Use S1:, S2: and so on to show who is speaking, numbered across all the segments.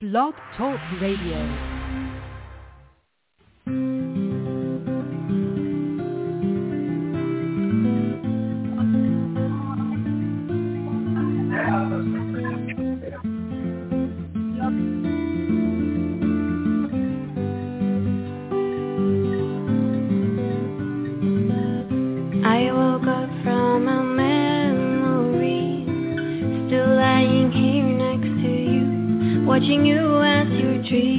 S1: Blog Talk Radio.
S2: Watching you as you're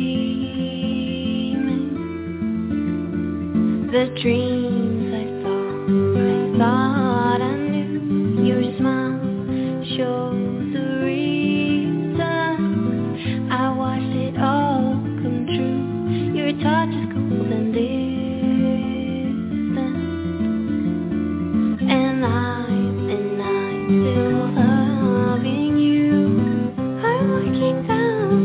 S2: dreaming, the dreams I thought I knew. Your smile shows the reason I watched it all come true. Your touch is cold and distant, and I'm still loving you. I'm looking down.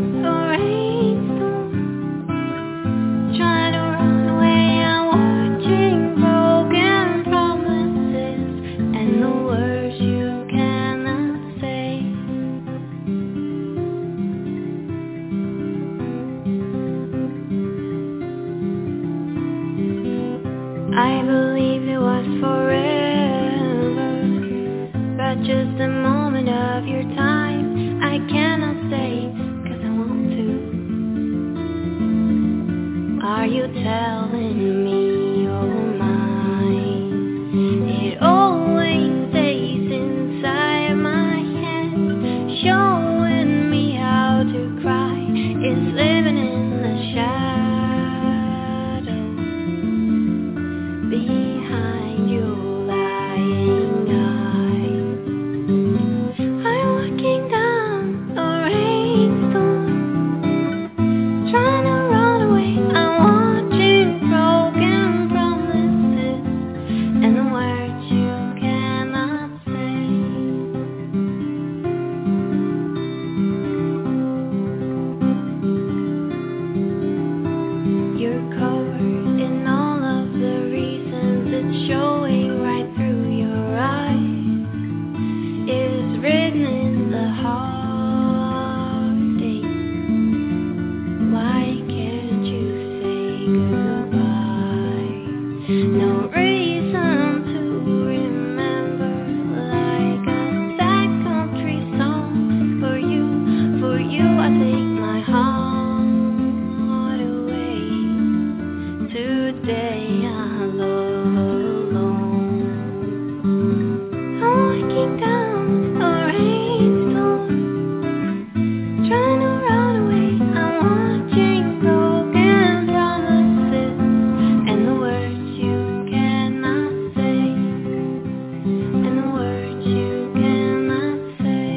S2: I believed it was forever, but just a moment of your time. I cannot stay, 'cause I want to. Are you telling me you're mine? It always stays inside my head, showing me how to cry. It's living in the shadow. Behind your lying eyes, I'm looking down a rainstorm, trying to run away. I'm watching broken promises and the words you cannot say. You're covered in all of the it's showing right through your eyes. It's written in the heartache. Why can't you say goodbye? No reason to remember, like a sad country song. For you I take my heart away. Today I love. Down a rainstorm, trying to run away. I'm watching broken promises and the words you cannot say, and the words you cannot say.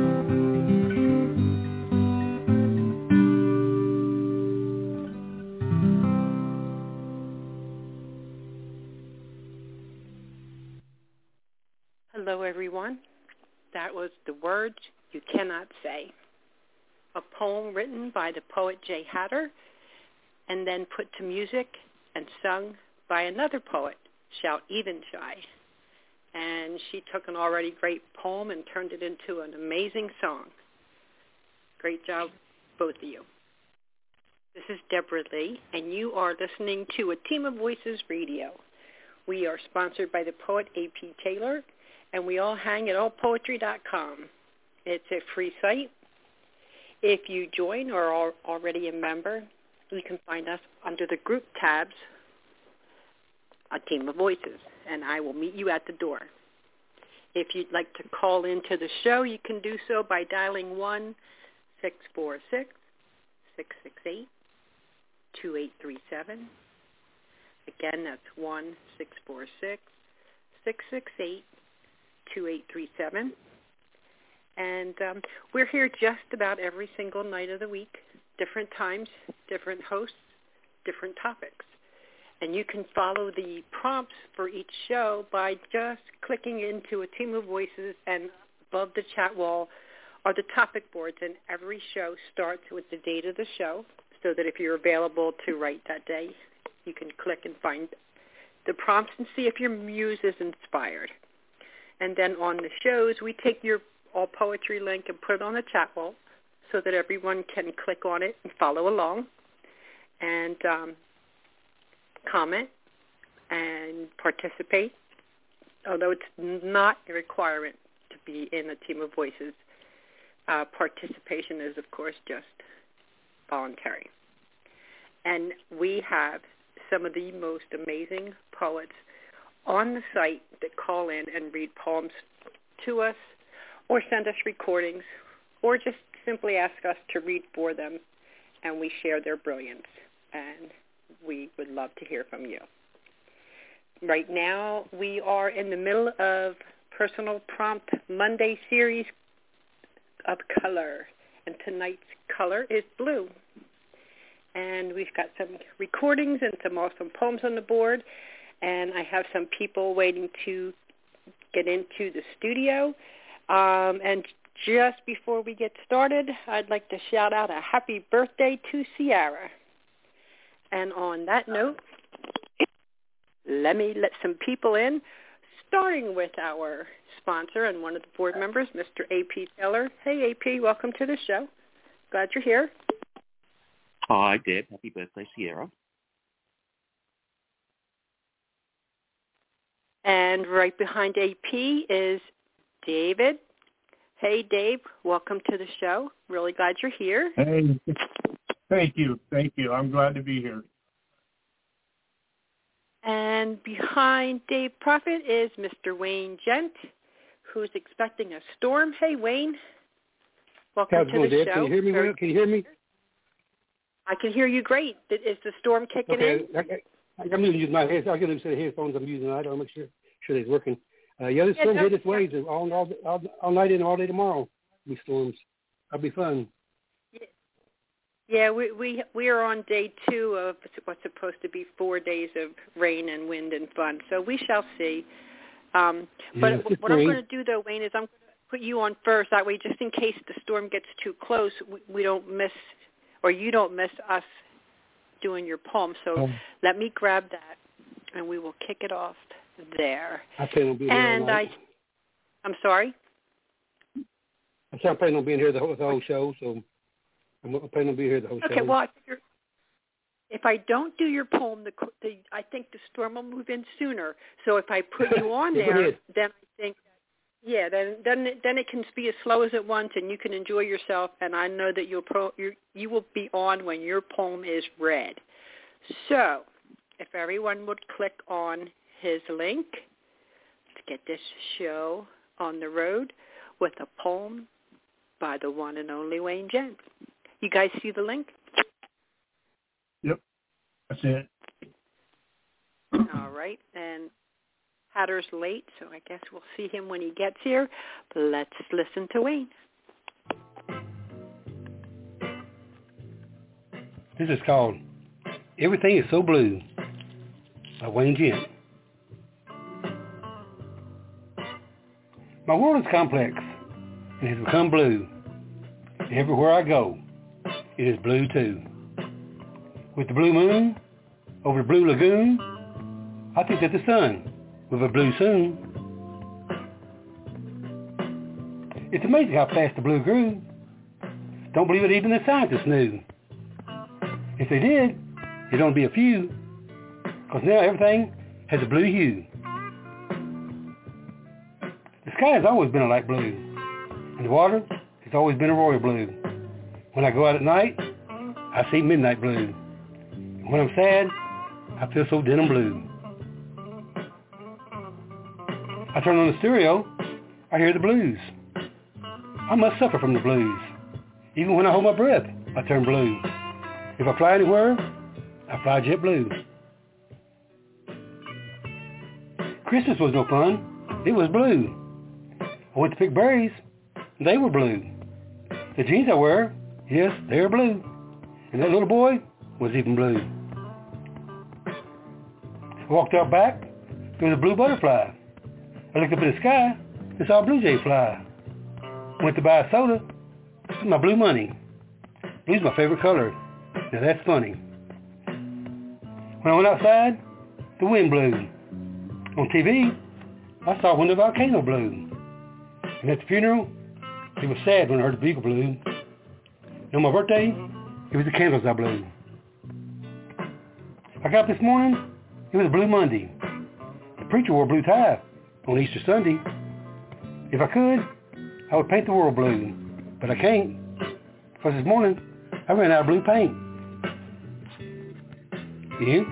S3: Hello, everyone. That was The Words You Cannot Say, a poem written by the poet Jay Hatter and then put to music and sung by another poet, Shout Evenshy. And she took an already great poem and turned it into an amazing song. Great job, both of you. This is Deborah Lee, and you are listening to A Team of Voices Radio. We are sponsored by the poet A.P. Taylor, and we all hang at allpoetry.com. It's a free site. If you join or are already a member, you can find us under the group tabs, A Team of Voices, and I will meet you at the door. If you'd like to call into the show, you can do so by dialing 1-646-668-2837. Again, that's 1-646-668-2837. And we're here just about every single night of the week, different times, different hosts, different topics. And you can follow the prompts for each show by just clicking into A Team of Voices, and above the chat wall are the topic boards, and every show starts with the date of the show, so that if you're available to write that day, you can click and find the prompts and see if your muse is inspired. And then on the shows, we take your All Poetry link and put it on the chat wall so that everyone can click on it and follow along and comment and participate, although it's not a requirement to be in a Team of Voices. Participation is, of course, just voluntary. And we have some of the most amazing poets on the site that call in and read poems to us or send us recordings or just simply ask us to read for them, and we share their brilliance. And we would love to hear from you. Right now, we are in the middle of Personal Prompt Monday series of color, and tonight's color is blue. And we've got some recordings and some awesome poems on the board, and I have some people waiting to get into the studio. And just before we get started, I'd like to shout out a happy birthday to Sierra. And on that note, let me let some people in, starting with our sponsor and one of the board members, Mr. A.P. Taylor. Hey, A.P., welcome to the show. Glad you're here.
S4: Hi, Deb. Happy birthday, Sierra.
S3: And right behind A.P. is David. Hey, Dave. Welcome to the show. Really glad you're here.
S5: Hey. Thank you. I'm glad to be here.
S3: And behind Dave Prophet is Mr. Wayne Gent, who's expecting a storm. Hey, Wayne. Welcome to the show.
S6: Can you hear me well? Can you hear me?
S3: I can hear you great. Is the storm kicking in?
S6: I'm going to use my headphones. I'm going to use the headphones I'm using. I don't make sure it's working. The storm hit its waves all night and all day tomorrow. These storms. That'll be fun.
S3: Yeah, we are on day 2 of what's supposed to be 4 days of rain and wind and fun. So we shall see. But what I'm going to do, though, Wayne, is I'm going to put you on first. That way, just in case the storm gets too close, we don't miss, or you don't miss us doing your poem. So let me grab that, and we will kick it off there.
S6: I plan on being here all night.
S3: I'm sorry?
S6: I said I'm planning on being here the whole show, so I'm planning on being here the whole show.
S3: Okay, well, I figure if I don't do your poem, I think the storm will move in sooner. So if I put you on there, then I think, then it can be as slow as it wants, and you can enjoy yourself. And I know that you will be on when your poem is read. So if everyone would click on his link to get this show on the road with a poem by the one and only Wayne Gent. You guys see the link?
S5: Yep, that's it.
S3: All right, and Hatter's late, so I guess we'll see him when he gets here. But let's listen to Wayne.
S6: This is called Everything is So Blue by Wayne Gent. My world is complex and has become blue. And everywhere I go, it is blue too. With the blue moon over the blue lagoon, I think that the sun will be blue soon. It's amazing how fast the blue grew. Don't believe it even the scientists knew. If they did, it'd only be a few, because now everything has a blue hue. The sky has always been a light blue, and the water has always been a royal blue. When I go out at night, I see midnight blue. And when I'm sad, I feel so denim blue. I turn on the stereo, I hear the blues. I must suffer from the blues. Even when I hold my breath, I turn blue. If I fly anywhere, I fly jet blue. Christmas was no fun. It was blue. I went to pick berries. They were blue. The jeans I wear, yes, they are blue. And that little boy was even blue. I walked out back. There was a blue butterfly. I looked up in the sky and saw a blue jay fly. Went to buy a soda with my blue money. Blue's my favorite color. Now that's funny. When I went outside, the wind blew. On TV, I saw when the volcano blew. And at the funeral, it was sad when I heard the bugle blew. On my birthday, it was the candles I blew. I got up this morning, it was a Blue Monday. The preacher wore a blue tie on Easter Sunday. If I could, I would paint the world blue, but I can't, because this morning I ran out of blue paint. You?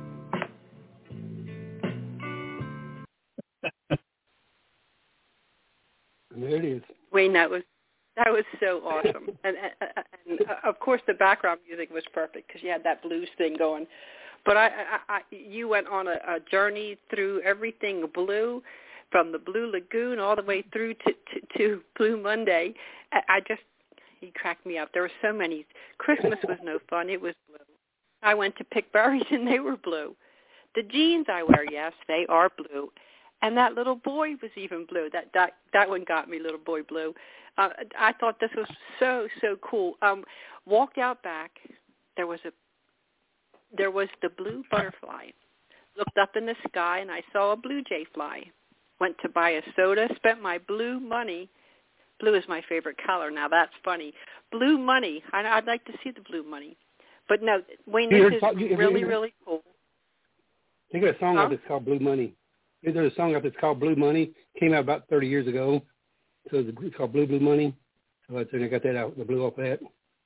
S6: There it is.
S3: Wayne, that was so awesome, and of course the background music was perfect because you had that blues thing going. But you went on a journey through everything blue, from the Blue Lagoon all the way through to Blue Monday. He cracked me up. There were so many. Christmas was no fun. It was blue. I went to pick berries and they were blue. The jeans I wear, yes, they are blue. And that little boy was even blue. That one got me, little boy blue. I thought this was so cool. Walked out back. There was the blue butterfly. Looked up in the sky and I saw a blue jay fly. Went to buy a soda. Spent my blue money. Blue is my favorite color. Now that's funny. Blue money. I'd like to see the blue money. But no, Wayne, this is really cool.
S6: They got a song out that's called Blue Money. There's a song out that's called Blue Money. Came out about 30 years ago. So it's called Blue Money. So I got that out, the blue off that.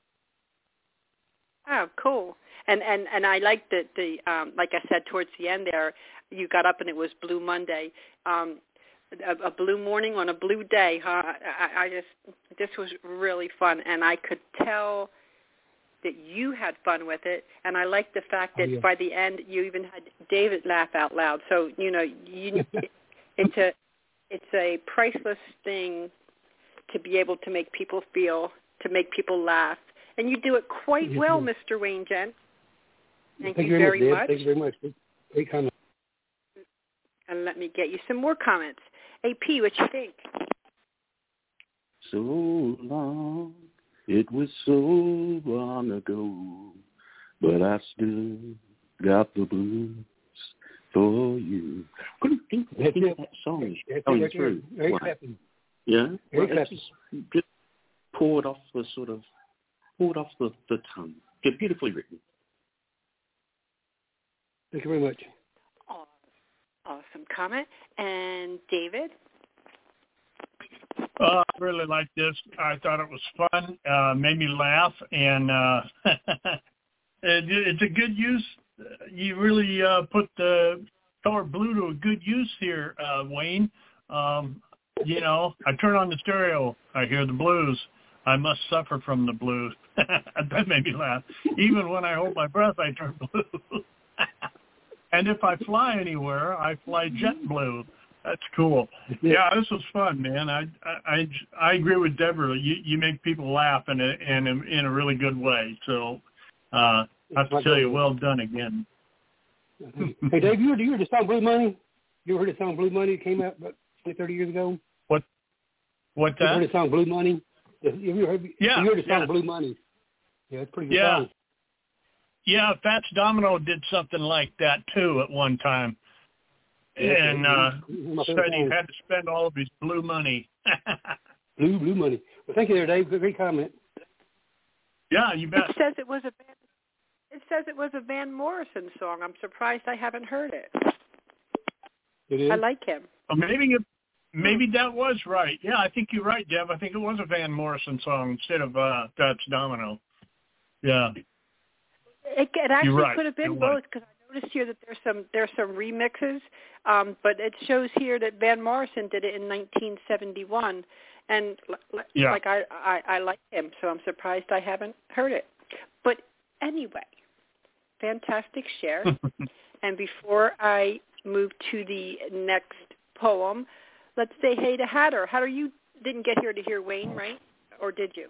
S3: Oh, cool. And I like that the like I said towards the end there, you got up and it was Blue Monday. A blue morning on a blue day, huh? This was really fun, and I could tell that you had fun with it, and I like the fact that by the end you even had David laugh out loud. So it's a priceless thing to be able to make people feel, to make people laugh, and you do it quite well, Mr. Wayne Gent. Thank you very much.
S6: Thank you very much. Great comment.
S3: And let me get you some more comments. AP, what you think?
S4: So long, it was so long ago, but I still got the blues for you. Couldn't think of that song going through.
S6: Very clapping.
S4: Yeah?
S6: Very clapping.
S4: Just poured off the tongue. Beautifully written.
S6: Thank you very much.
S3: Awesome comment. And David?
S5: I really liked this. I thought it was fun, made me laugh, and it's a good use. You really put the color blue to a good use here, Wayne. I turn on the stereo, I hear the blues. I must suffer from the blues. That made me laugh. Even when I hold my breath, I turn blue. And if I fly anywhere, I fly jet blue. That's cool. Yeah, this was fun, man. I agree with Deborah. You make people laugh in a really good way. So I have to tell you, well done again.
S6: Hey, Dave, you heard the song Blue Money? You ever heard the song Blue Money? It came out about 20, 30 years ago.
S5: What's that?
S6: You heard the song Blue Money? You heard the song Blue Money? Yeah, it's a pretty good song.
S5: Yeah, Fats Domino did something like that, too, at one time. And said he had to spend all of his blue money.
S6: blue money. Well, thank you there, Dave. Great comment.
S5: Yeah, you bet.
S3: It says it was a Van Morrison song. I'm surprised I haven't heard it.
S6: It is?
S3: I like him.
S5: Maybe that was right. Yeah, I think you're right, Deb. I think it was a Van Morrison song instead of Fats Domino. Yeah.
S3: It actually
S5: right.
S3: could have been both, because I noticed here that there's some remixes, but it shows here that Van Morrison did it in 1971, and like I like him, so I'm surprised I haven't heard it. But anyway, fantastic share. And before I move to the next poem, let's say hey to Hatter. Hatter, you didn't get here to hear Wayne, right? Or did you?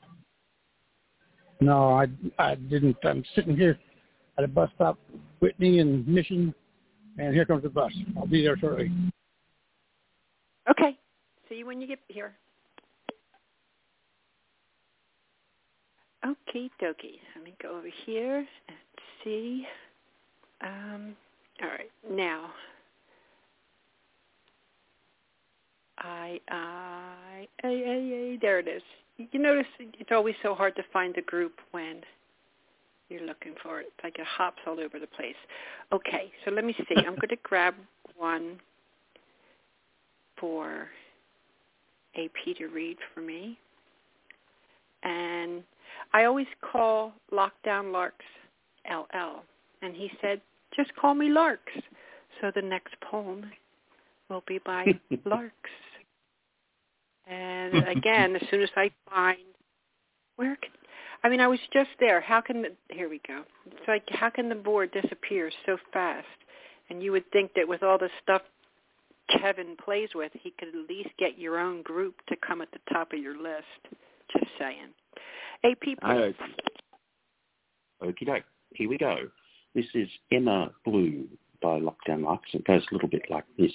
S7: No, I didn't. I'm sitting here at a bus stop, Whitney and Mission, and here comes the bus. I'll be there shortly.
S3: Okay. See you when you get here. Okie dokie. Let me go over here and see. All right. Now, There it is. You notice it's always so hard to find the group when you're looking for it. It's like it hops all over the place. Okay, so let me see. I'm going to grab one for AP to read for me. And I always call Lockdown Larks LL. And he said, just call me Larks. So the next poem will be by Larks. And again, as soon as I find I was just there. Here we go. It's like, how can the board disappear so fast? And you would think that with all the stuff Kevin plays with, he could at least get your own group to come at the top of your list. Just saying. AP.
S4: Okie doke. Here we go. This is Emma Blue by Lockdown Larks. It goes a little bit like this.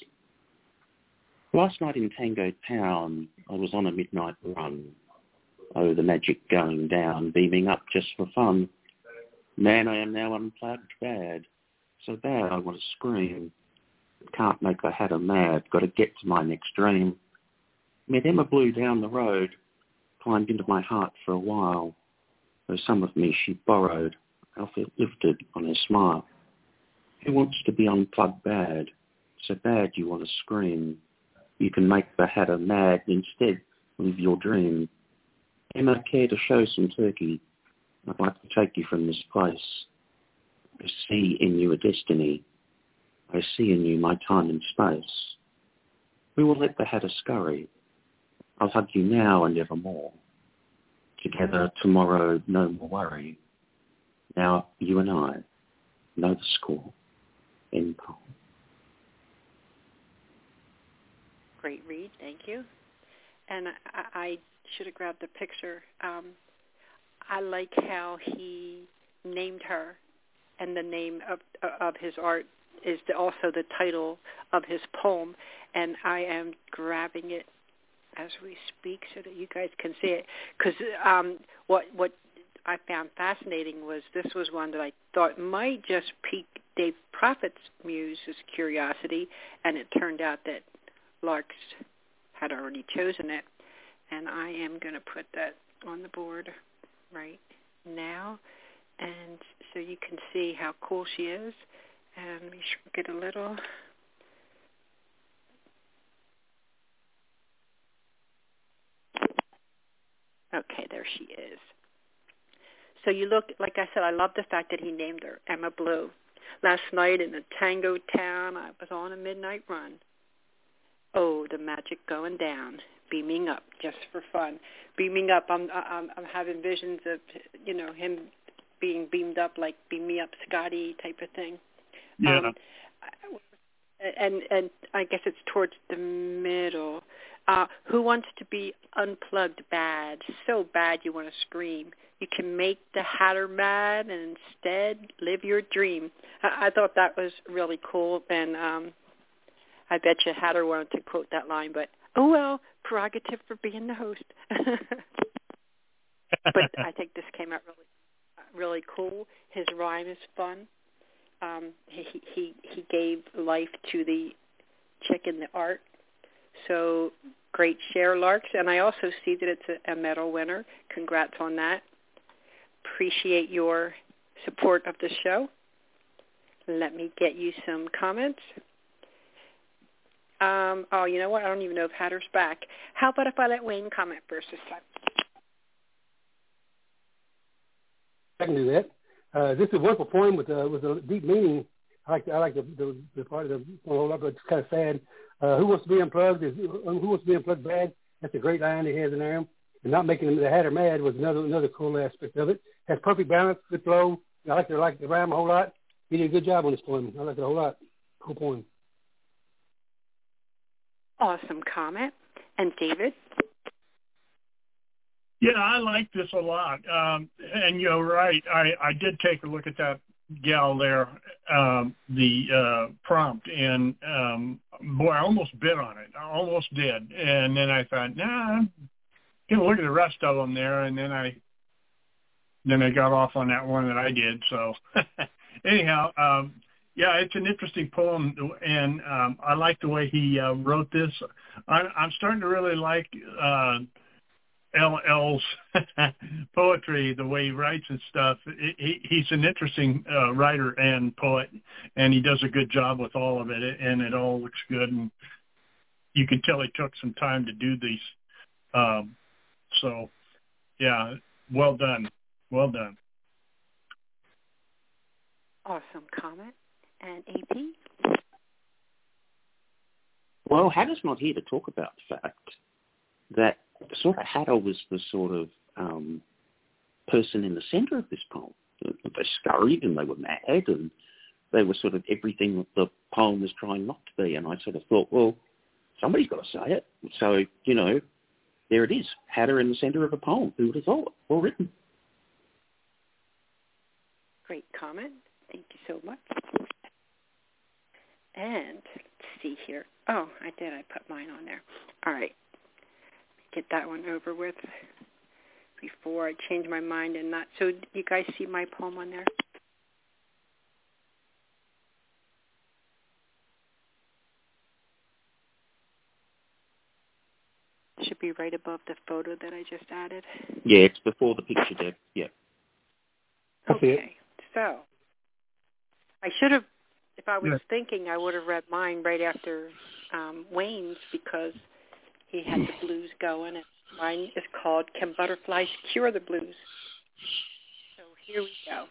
S4: Last night in Tango Town, I was on a midnight run. Oh, the magic going down, beaming up just for fun. Man, I am now unplugged bad. So bad I want to scream. Can't make the hatter mad. Got to get to my next dream. Met Emma Blue down the road. Climbed into my heart for a while. Though some of me she borrowed. I felt lifted on her smile. Who wants to be unplugged bad? So bad you want to scream. You can make the hatter mad. Instead, live your dream. Emma, care to show some turkey? I'd like to take you from this place. I see in you a destiny. I see in you my time and space. We will let the hatter scurry. I'll hug you now and evermore. Together tomorrow, no more worry. Now you and I know the score. End poem.
S3: Great read, thank you. And I should have grabbed the picture. I like how he named her, and the name of his art is also the title of his poem. And I am grabbing it as we speak so that you guys can see it. Because what I found fascinating was this was one that I thought might just pique Dave Prophet's muse's curiosity, and it turned out that Larks had already chosen it. And I am going to put that on the board right now, and so you can see how cool she is. And let me shrink it a little. Okay, there she is. So you look, like I said, I love the fact that he named her Emma Blue. Last night in a Tango Town, I was on a midnight run. Oh, the magic going down, beaming up just for fun. Beaming up, I'm having visions of, him being beamed up, like beam me up, Scotty type of thing.
S5: Yeah.
S3: And I guess it's towards the middle. Who wants to be unplugged bad? So bad you want to scream. You can make the hatter mad and instead live your dream. I thought that was really cool, and I bet you Hatter wanted to quote that line, but oh well, prerogative for being the host. But I think this came out really cool. His rhyme is fun. He gave life to the chick in the art. So great share, Larks. And I also see that it's a medal winner. Congrats on that. Appreciate your support of the show. Let me get you some comments. You know what? I don't even know if Hatter's back. How about if I let Wayne comment first this time?
S6: I can do that. This is a wonderful poem with a deep meaning. I like the part of the poem, but it's kind of sad. Who wants to be unplugged? Who wants to be unplugged bad? That's a great line he has in there. And not making the hatter mad was another cool aspect of it. Has perfect balance, good flow. I like the rhyme a whole lot. He did a good job on this poem. I like it a whole lot. Cool poem.
S3: Awesome comment. And David?
S5: Yeah, I like this a lot. And you're right. I did take a look at that gal there, the prompt, and boy, I almost bid on it. I almost did. And then I thought, I'm going to look at the rest of them there, and then I got off on that one that I did. So anyhow, Yeah, it's an interesting poem, and I like the way he wrote this. I'm starting to really like LL's poetry, the way he writes and stuff. He's an interesting writer and poet, and he does a good job with all of it, and it all looks good. And you can tell he took some time to do these. So, yeah, well done. Well done.
S3: Awesome comment. And AP?
S4: Well, Hatters not here to talk about the fact that sort of Hatter was the sort of person in the centre of this poem. They scurried and they were mad and they were sort of everything that the poem was trying not to be. And I sort of thought, well, somebody's got to say it. So, you know, there it is. Hatter in the centre of a poem. Who would have thought? Well written.
S3: Great comment. Thank you so much. And let's see here. Oh, I did. I put mine on there. All right. Get that one over with before I change my mind and not. So you guys see my poem on there? Should be right above the photo that I just added.
S4: Yeah, it's before the picture, Deb. Yeah.
S3: Okay. So I should have, if I was thinking, I would have read mine right after Wayne's because he had the blues going, and mine is called Can Butterflies Cure the Blues? So here we go.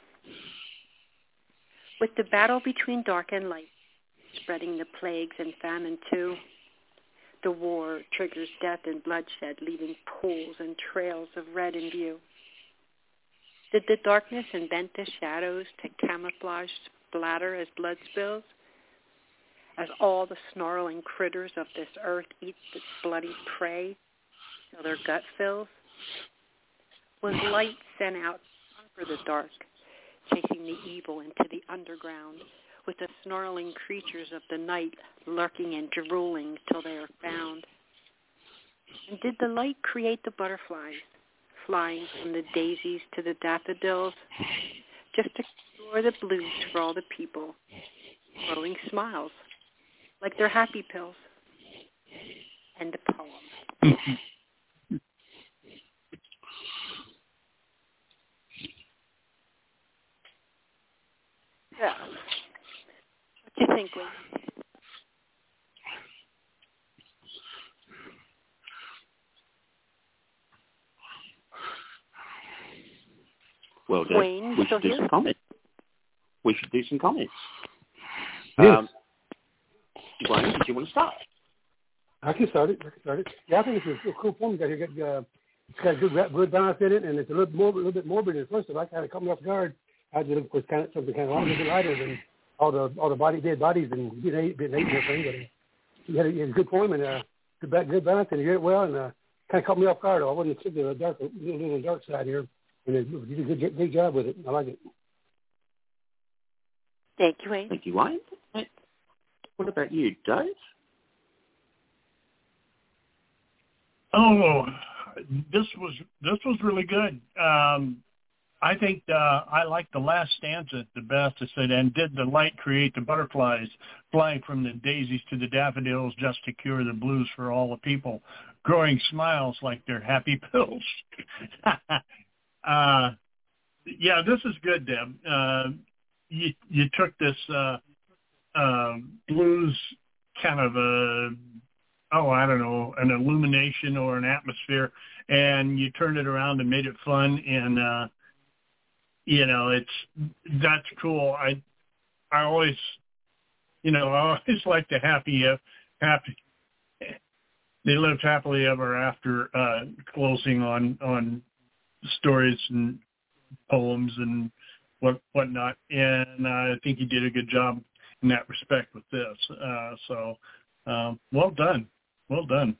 S3: With the battle between dark and light, spreading the plagues and famine too, the war triggers death and bloodshed, leaving pools and trails of red in view. Did the darkness invent the shadows to camouflage splatter as blood spills? As all the snarling critters of this earth eat its bloody prey till their gut fills? Was light sent out to conquer the dark, chasing the evil into the underground, with the snarling creatures of the night lurking and drooling till they are found? And did the light create the butterflies, flying from the daisies to the daffodils, just to cure the blues for all the people, glowing smiles, like they're happy pills? End of poem. Yeah. What do you think, Wayne?
S4: Well, Deb,
S3: Wayne,
S4: we should do some comments. We should do some comments.
S6: Yes.
S4: Wayne, did you want to start?
S6: I can start it. Yeah, I think it's a cool poem. It's got good balance in it, and it's a little bit morbid at first. I kind of caught me off guard. I just looked for something kind of a little bit lighter than all the dead bodies and being ate and everything. But he had a good poem and good balance, and he did it well, and kind of caught me off guard. I wasn't expecting a little dark side here, and he did a good job with it. I like it.
S3: Thank you, Wayne.
S4: Thank you, Wayne. What about you, Dave?
S5: Oh, this was really good. I think I like the last stanza the best. It said, "And did the light create the butterflies, flying from the daisies to the daffodils, just to cure the blues for all the people, growing smiles like they're happy pills." Yeah, this is good, Deb. You took this blues kind of an illumination or an atmosphere, and you turned it around and made it fun, and that's cool. I always like the happy. They lived happily ever after closing on stories and poems and whatnot, and I think you did a good job in that respect with this. So well done. Well done.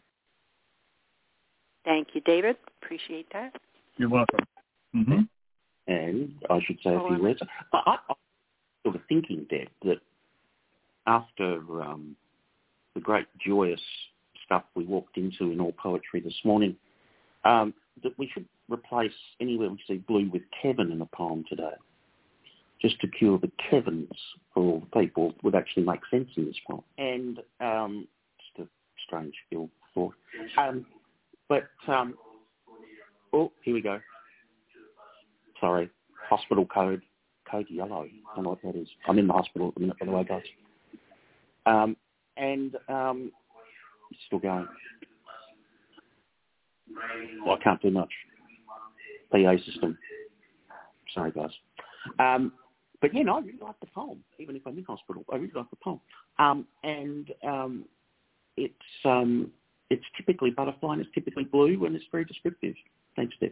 S3: Thank you, David. Appreciate that.
S5: You're welcome. Mm-hmm.
S4: And I should say a few words. I'm sort of thinking, Deb, that after the great joyous stuff we walked into in All Poetry this morning, that we should replace anywhere we see blue with Kevin in a poem today. just to cure the Kevins for all the people would actually make sense in this one. And just a strange thought. Oh, here we go. Sorry, hospital code yellow. I don't know what that is. I'm in the hospital at the minute, by the way, guys. It's still going. Well, I can't do much. PA system. Sorry, guys. But yeah, no, I really like the poem, even if I'm in hospital. I really like the poem. It's typically butterfly and it's typically blue and it's very descriptive. Thanks, Steph.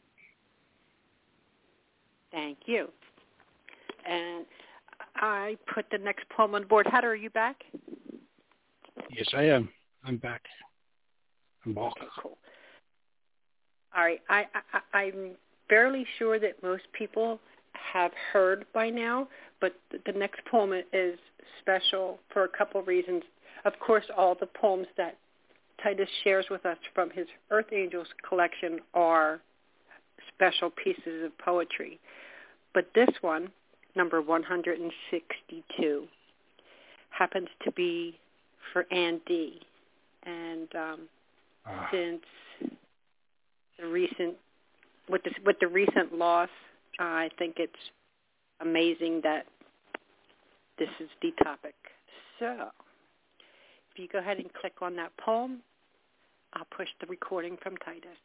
S3: Thank you. And I put the next poem on board. Hatter, are you back?
S7: Yes, I am. I'm back. I'm back.
S3: Okay, cool. All right. I'm fairly sure that most people have heard by now, but the next poem is special for a couple of reasons. Of course, all the poems that Titus shares with us from his Earth Angels collection are special pieces of poetry. But this one, number 162, happens to be for Ann D. And since the recent, with the recent loss, I think it's amazing that this is the topic. So, if you go ahead and click on that poem, I'll push the recording from Titus.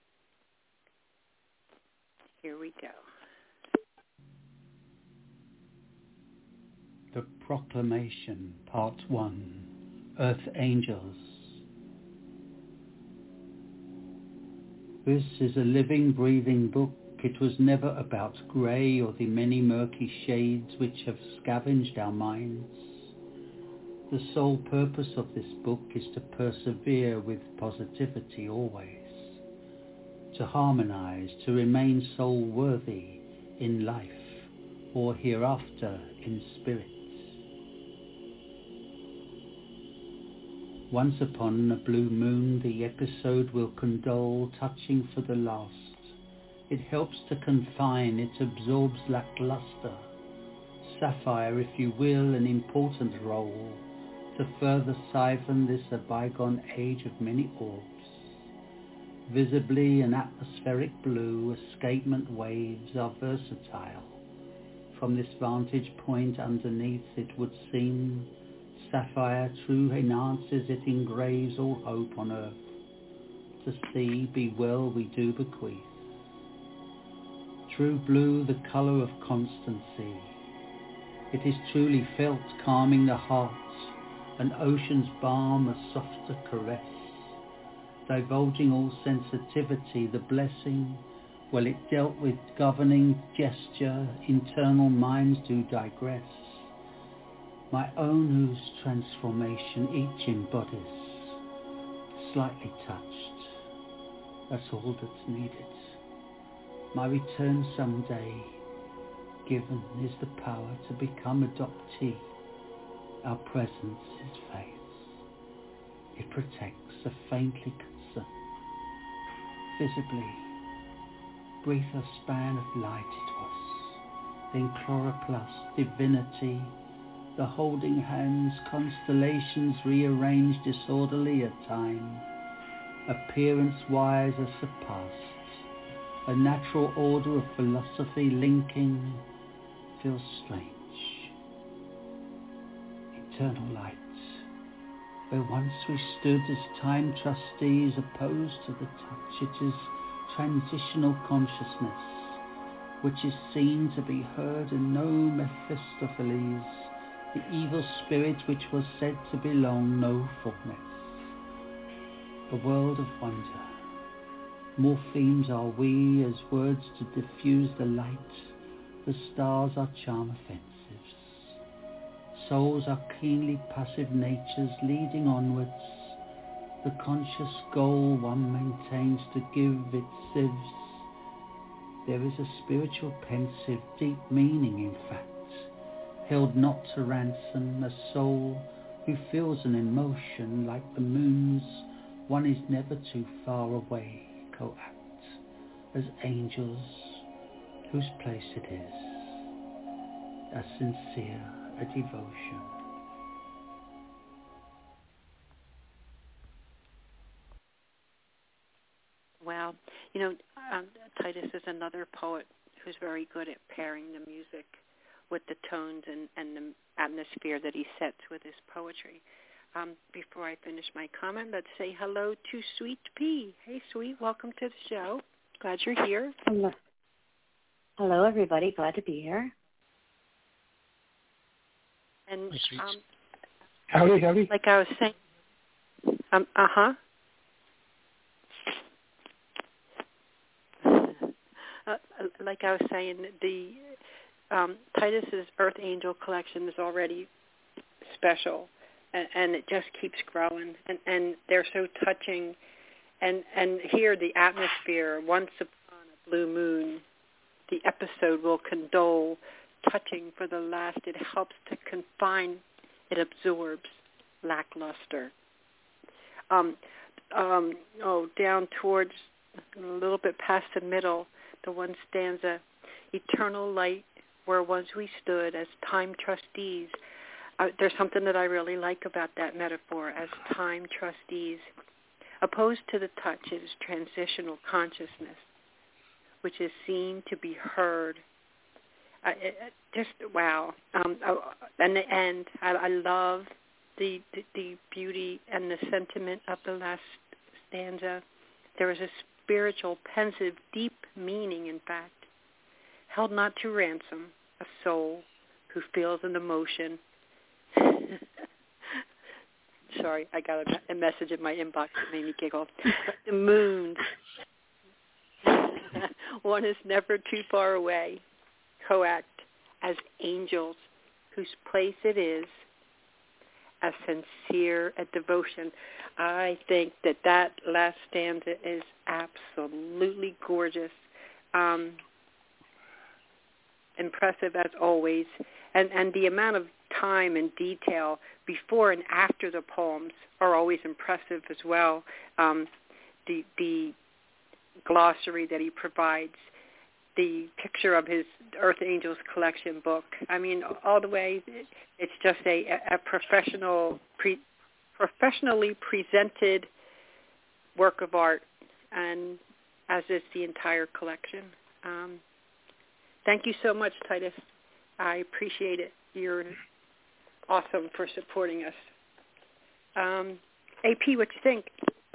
S3: Here we go.
S8: The Proclamation, Part 1, Earth Angels. This is a living, breathing book. It was never about grey or the many murky shades which have scavenged our minds. The sole purpose of this book is to persevere with positivity always, to harmonize, to remain soul-worthy in life or hereafter in spirit. Once upon a blue moon, the episode will condole, touching for the last. It helps to confine, it absorbs lackluster. Sapphire, if you will, an important role, to further siphon this a bygone age of many orbs. Visibly an atmospheric blue, escapement waves are versatile. From this vantage point underneath, it would seem, sapphire true enhances, it engraves all hope on earth. To see, be well we do bequeath. True blue, the colour of constancy. It is truly felt, calming the heart, an ocean's balm, a softer caress. Divulging all sensitivity, the blessing, well it dealt with governing gesture, internal minds do digress. My own whose transformation each embodies, slightly touched, that's all that's needed. My return someday, given is the power to become adoptee. Our presence is faith. It protects a faintly concern. Visibly, breathe a span of light to us. Then chloroplast, divinity, the holding hands, constellations rearranged disorderly at time. Appearance-wise are surpassed. A natural order of philosophy linking feels strange. Eternal light, where once we stood as time trustees opposed to the touch, it is transitional consciousness, which is seen to be heard in no Mephistopheles, the evil spirit which was said to belong no fullness. A world of wonder. Morphemes are we as words to diffuse the light. The stars are charm offensives. Souls are keenly passive natures leading onwards. The conscious goal one maintains to give its sieves. There is a spiritual pensive, deep meaning in fact, held not to ransom, a soul who feels an emotion like the moon's. One is never too far away. Coact as angels whose place it is. as sincere a devotion.
S3: Well, Titus is another poet who's very good at pairing the music with the tones and the atmosphere that he sets with his poetry. Before I finish my comment, let's say hello to Sweet Pea. Hey, Sweet, welcome to the show. Glad you're here.
S9: Hello, everybody. Glad to be here.
S3: And
S6: Howdy.
S3: like I was saying, like I was saying, the Titus's Earth Angel collection is already special, and it just keeps growing, and they're so touching. And here, the atmosphere, once upon a blue moon, the episode will condole, touching for the last. It helps to confine, it absorbs lackluster. Down towards a little bit past the middle, the one stanza, eternal light where once we stood as time trustees. There's something that I really like about that metaphor, as time trustees. Opposed to the touch is transitional consciousness, which is seen to be heard. Just wow. And the end, I love the beauty and the sentiment of the last stanza. There is a spiritual, pensive, deep meaning, in fact, held not to ransom, a soul who feels an emotion. Sorry, I got a message in my inbox that made me giggle. The moon. One is never too far away. Coact as angels whose place it is, a sincere a devotion. I think that last stanza is absolutely gorgeous. Impressive as always. And the amount of time and detail before and after the poems are always impressive as well. The glossary that he provides, the picture of his Earth Angels collection book. I mean, all the way, it's just a professionally presented work of art, and as is the entire collection. Thank you so much, Titus. I appreciate it. You're awesome for supporting us. AP, what do you think?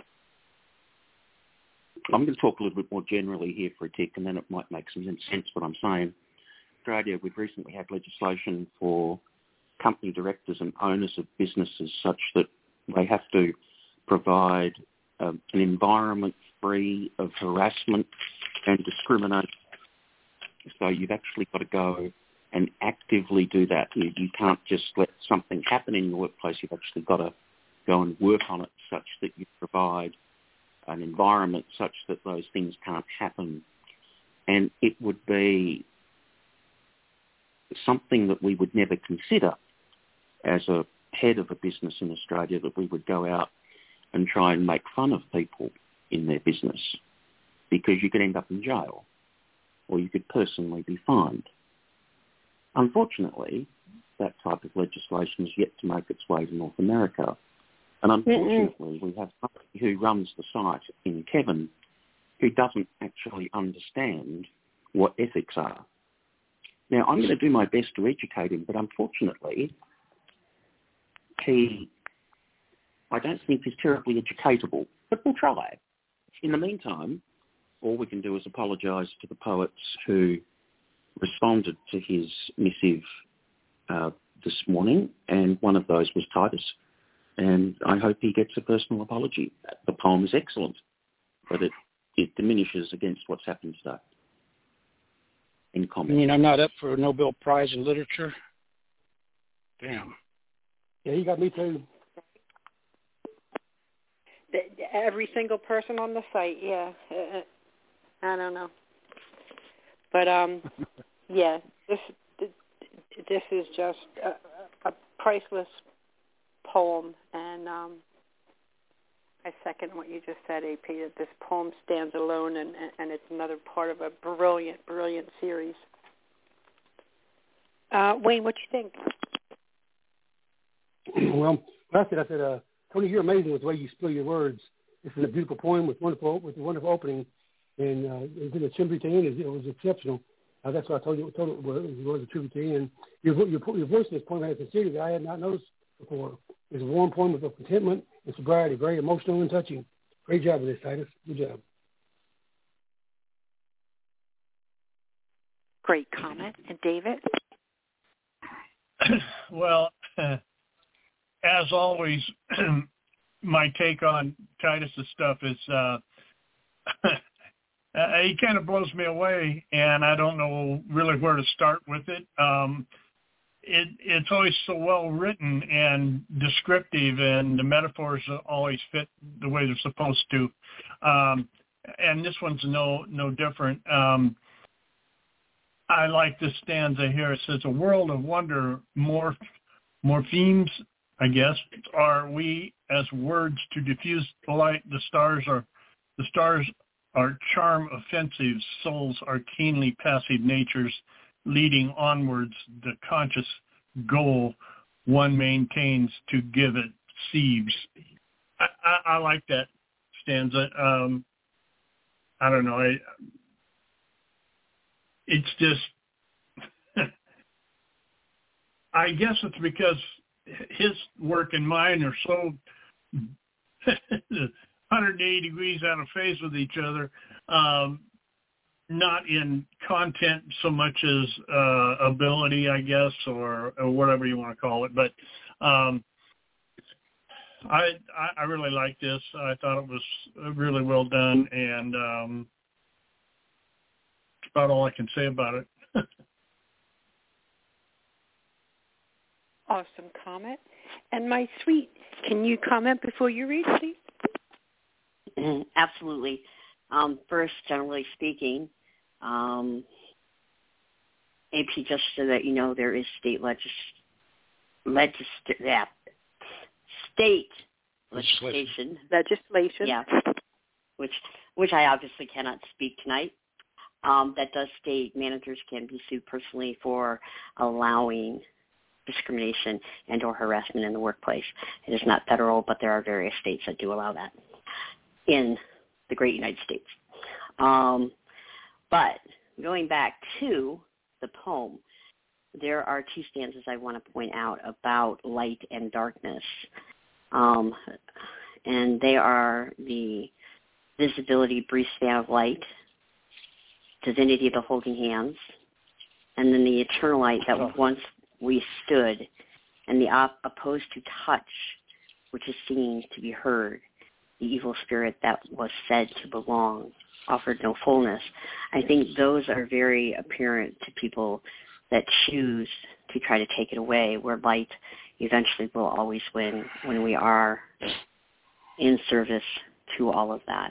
S4: I'm going to talk a little bit more generally here for a tick, and then it might make some sense what I'm saying. Australia, we've recently had legislation for company directors and owners of businesses such that they have to provide an environment free of harassment and discrimination. So you've actually got to go and actively do that. You can't just let something happen in your workplace. You've actually got to go and work on it such that you provide an environment such that those things can't happen. And it would be something that we would never consider as a head of a business in Australia, that we would go out and try and make fun of people in their business, because you could end up in jail or you could personally be fined. Unfortunately, that type of legislation is yet to make its way to North America. And unfortunately, we have somebody who runs the site in Kevin who doesn't actually understand what ethics are. Now, I'm going to do my best to educate him, but unfortunately, I don't think he's terribly educatable, but we'll try. In the meantime, all we can do is apologise to the poets who responded to his missive this morning, and one of those was Titus. And I hope he gets a personal apology. The poem is excellent, but it diminishes against what's happened today. In comment.
S7: I mean, I'm not up for a Nobel Prize in Literature. Damn.
S6: Yeah, you got me too.
S3: Every single person on the site, yeah. I don't know. But, yeah, this is just a priceless poem, and I second what you just said, AP, that this poem stands alone, and it's another part of a brilliant, brilliant series. Wayne, what do you think?
S6: Well, I said, Tony, you're amazing with the way you spill your words. This is a beautiful poem with a wonderful opening, and then the tribute to Ian, it was exceptional. That's what I told you. It was a tribute to Ian. Your voice in this poem had a sincerity that I had not noticed before. It's a warm poem of contentment and sobriety, very emotional and touching. Great job with this, Titus. Good job.
S3: Great comment. And David?
S5: Well, as always, my take on Titus's stuff is he kind of blows me away, and I don't know really where to start with it. It's always so well written and descriptive, and the metaphors always fit the way they're supposed to. And this one's no different. I like this stanza here. It says, "A world of wonder, morphemes, I guess, are we as words to diffuse the light. The stars are charm offensive. Souls are keenly passive natures, leading onwards the conscious goal one maintains to give it sieves." I like that stanza. I don't know. It's just, I guess it's because his work and mine are so 180 degrees out of phase with each other, not in content so much as ability, I guess, or whatever you want to call it. But I really like this. I thought it was really well done, and that's about all I can say about it.
S3: Awesome comment. And my sweet, can you comment before you read, please?
S9: Absolutely. First, generally speaking, AP, just so that you know, there is state legislation.
S3: Yeah.
S9: Which I obviously cannot speak tonight. That does state managers can be sued personally for allowing discrimination and or harassment in the workplace. It is not federal, but there are various states that do allow that in the great United States. But going back to the poem, there are two stanzas I want to point out about light and darkness. And they are the visibility, brief span of light, divinity of the holding hands, and then the eternal light that once we stood, and the opposed to touch, which is seen to be heard, the evil spirit that was said to belong, offered no fullness. I think those are very apparent to people that choose to try to take it away, where light eventually will always win when we are in service to all of that.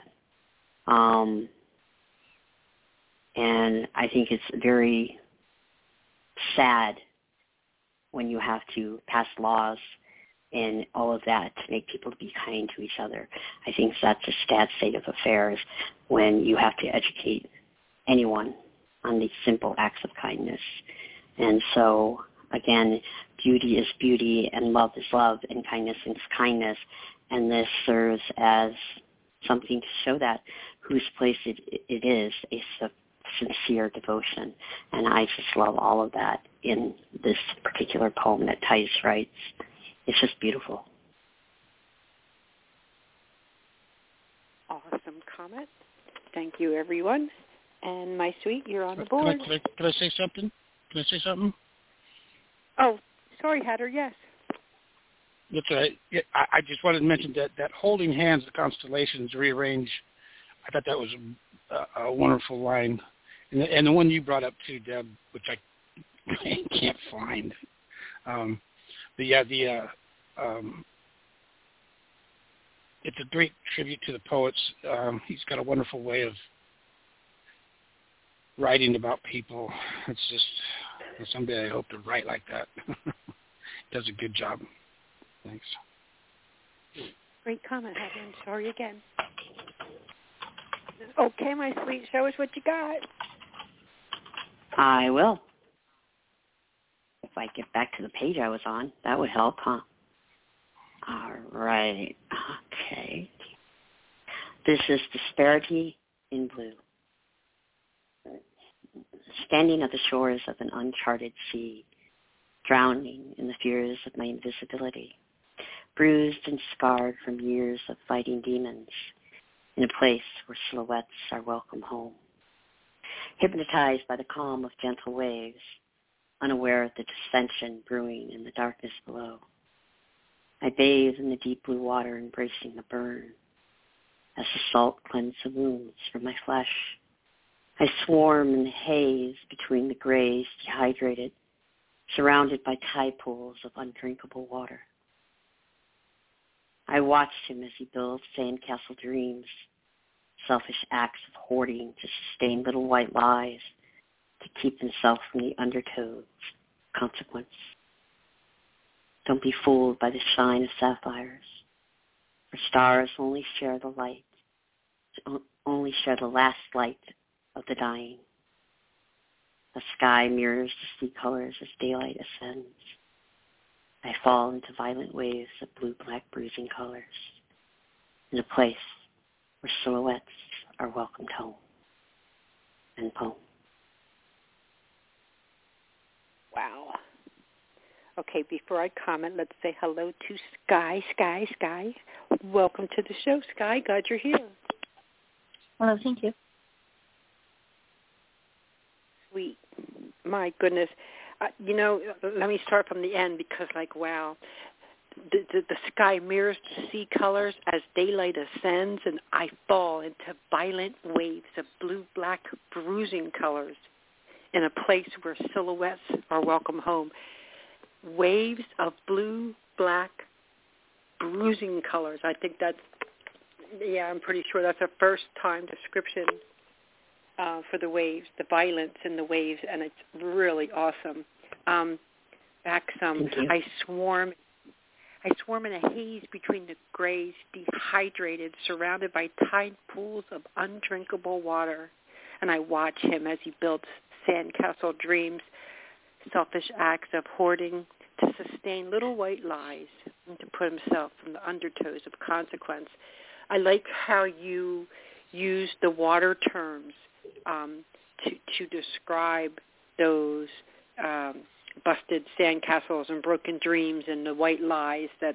S9: And I think it's very sad when you have to pass laws and all of that to make people be kind to each other. I think that's a sad state of affairs when you have to educate anyone on these simple acts of kindness. And so, again, beauty is beauty, and love is love, and kindness is kindness. And this serves as something to show that whose place it is, a sincere devotion. And I just love all of that in this particular poem that Titus writes. It's just beautiful.
S3: Awesome comment. Thank you, everyone. And my sweet, you're on the board.
S7: Can I say something? Can I say something?
S3: Oh, sorry, Hatter, yes.
S7: That's right. Yeah, I just wanted to mention that holding hands, the constellations rearrange. I thought that was a wonderful line. And the one you brought up too, Deb, which I can't find. It's a great tribute to the poets. He's got a wonderful way of writing about people. It's just, someday I hope to write like that. Does a good job. Thanks.
S3: Great comment, Heather, and sorry again. Okay, my sweet, show us what you got.
S9: I will. I get back to the page I was on, that would help, huh? All right. Okay. This is Disparity in Blue. Standing at the shores of an uncharted sea, drowning in the fears of my invisibility, bruised and scarred from years of fighting demons, in a place where silhouettes are welcome home. Hypnotized by the calm of gentle waves, unaware of the dissension brewing in the darkness below. I bathe in the deep blue water, embracing the burn. As the salt cleanses the wounds from my flesh, I swarm in the haze between the grays, dehydrated, surrounded by tide pools of undrinkable water. I watched him as he built sandcastle dreams, selfish acts of hoarding to sustain little white lies, to keep himself from the undertow of consequence. Don't be fooled by the shine of sapphires, for stars only share the light, only share the last light of the dying. The sky mirrors the sea colors as daylight ascends. I fall into violent waves of blue-black bruising colors, in a place where silhouettes are welcomed home. And poem.
S3: Wow. Okay, before I comment, let's say hello to Sky. Sky. Welcome to the show, Sky. Glad you're here.
S10: Hello, thank you.
S3: Sweet. My goodness. Let me start from the end because, wow, the sky mirrors the sea colors as daylight ascends, and I fall into violent waves of blue-black bruising colors in a place where silhouettes are welcome home. Waves of blue-black bruising colors. I think I'm pretty sure that's a first-time description for the waves, the violence in the waves, and it's really awesome. I swarm in a haze between the grays, dehydrated, surrounded by tide pools of undrinkable water. And I watch him as he builds sandcastle dreams, selfish acts of hoarding to sustain little white lies and to put himself from the undertows of consequence. I like how you use the water terms to describe those busted sandcastles and broken dreams and the white lies that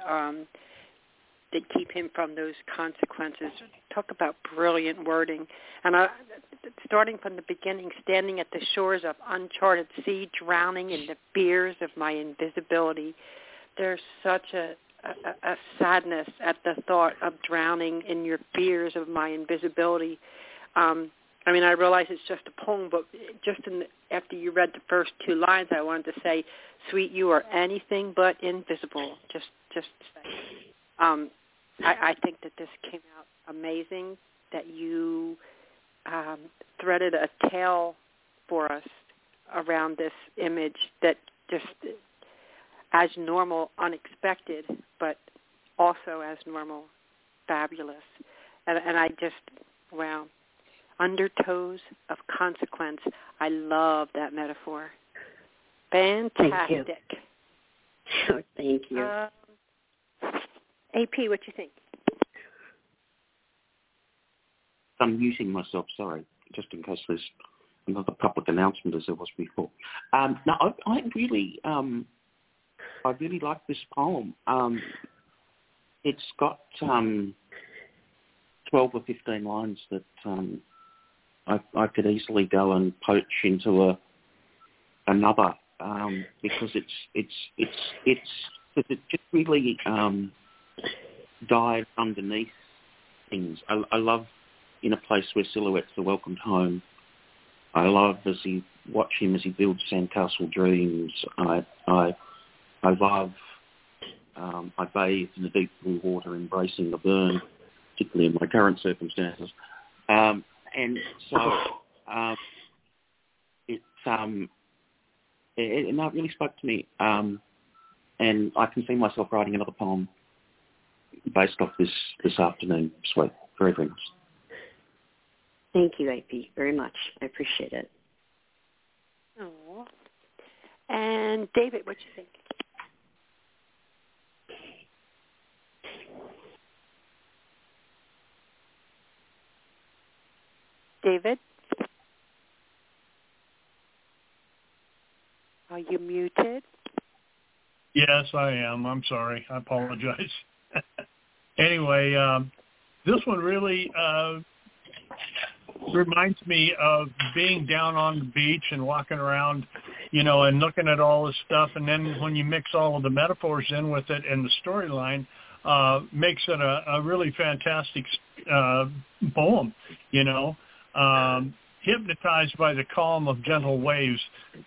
S3: keep him from those consequences. Talk about brilliant wording. And starting from the beginning, standing at the shores of uncharted sea, drowning in the fears of my invisibility. There's such a sadness at the thought of drowning in your fears of my invisibility. I realize it's just a poem, but after you read the first two lines, I wanted to say, "Sweet, you are anything but invisible." Just to say. I think that this came out amazing. That you threaded a tale for us around this image that just as normal, unexpected, but also as normal, fabulous. And I just, wow. Undertows of consequence. I love that metaphor. Fantastic.
S9: Thank you. Sure, thank you.
S3: AP, what do you think?
S4: I'm muting myself, sorry, just in case there's another public announcement as there was before. I really like this poem. It's got 12 or 15 lines that I could easily go and poach into another because it just really dives underneath things. I love in a place where silhouettes are welcomed home. I love watch him as he builds sandcastle dreams. I love. I bathe in the deep blue water, embracing the burn, particularly in my current circumstances. And so it really spoke to me, and I can see myself writing another poem based off this afternoon. Sweet, very, very nice.
S9: Thank you, AP, very much. I appreciate it.
S3: Oh. And David, what do you think? David? Are you muted?
S5: Yes, I am. I'm sorry. I apologize. Anyway, this one really reminds me of being down on the beach and walking around, and looking at all this stuff. And then when you mix all of the metaphors in with it and the storyline, makes it a really fantastic poem, hypnotized by the calm of gentle waves.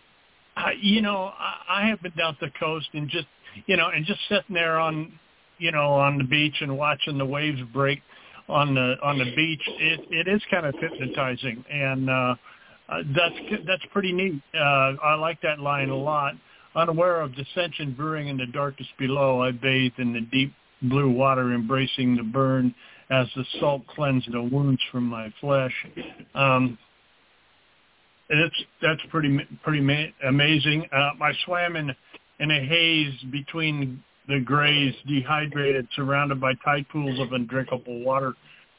S5: I have been down the coast and just sitting there on the beach and watching the waves break on the beach. It is kind of hypnotizing, and that's pretty neat. I like that line a lot. Unaware of dissension brewing in the darkness below, I bathe in the deep blue water, embracing the burn as the salt cleansed the wounds from my flesh. That's pretty amazing. I swam in a haze between the grays, dehydrated, surrounded by tide pools of undrinkable water.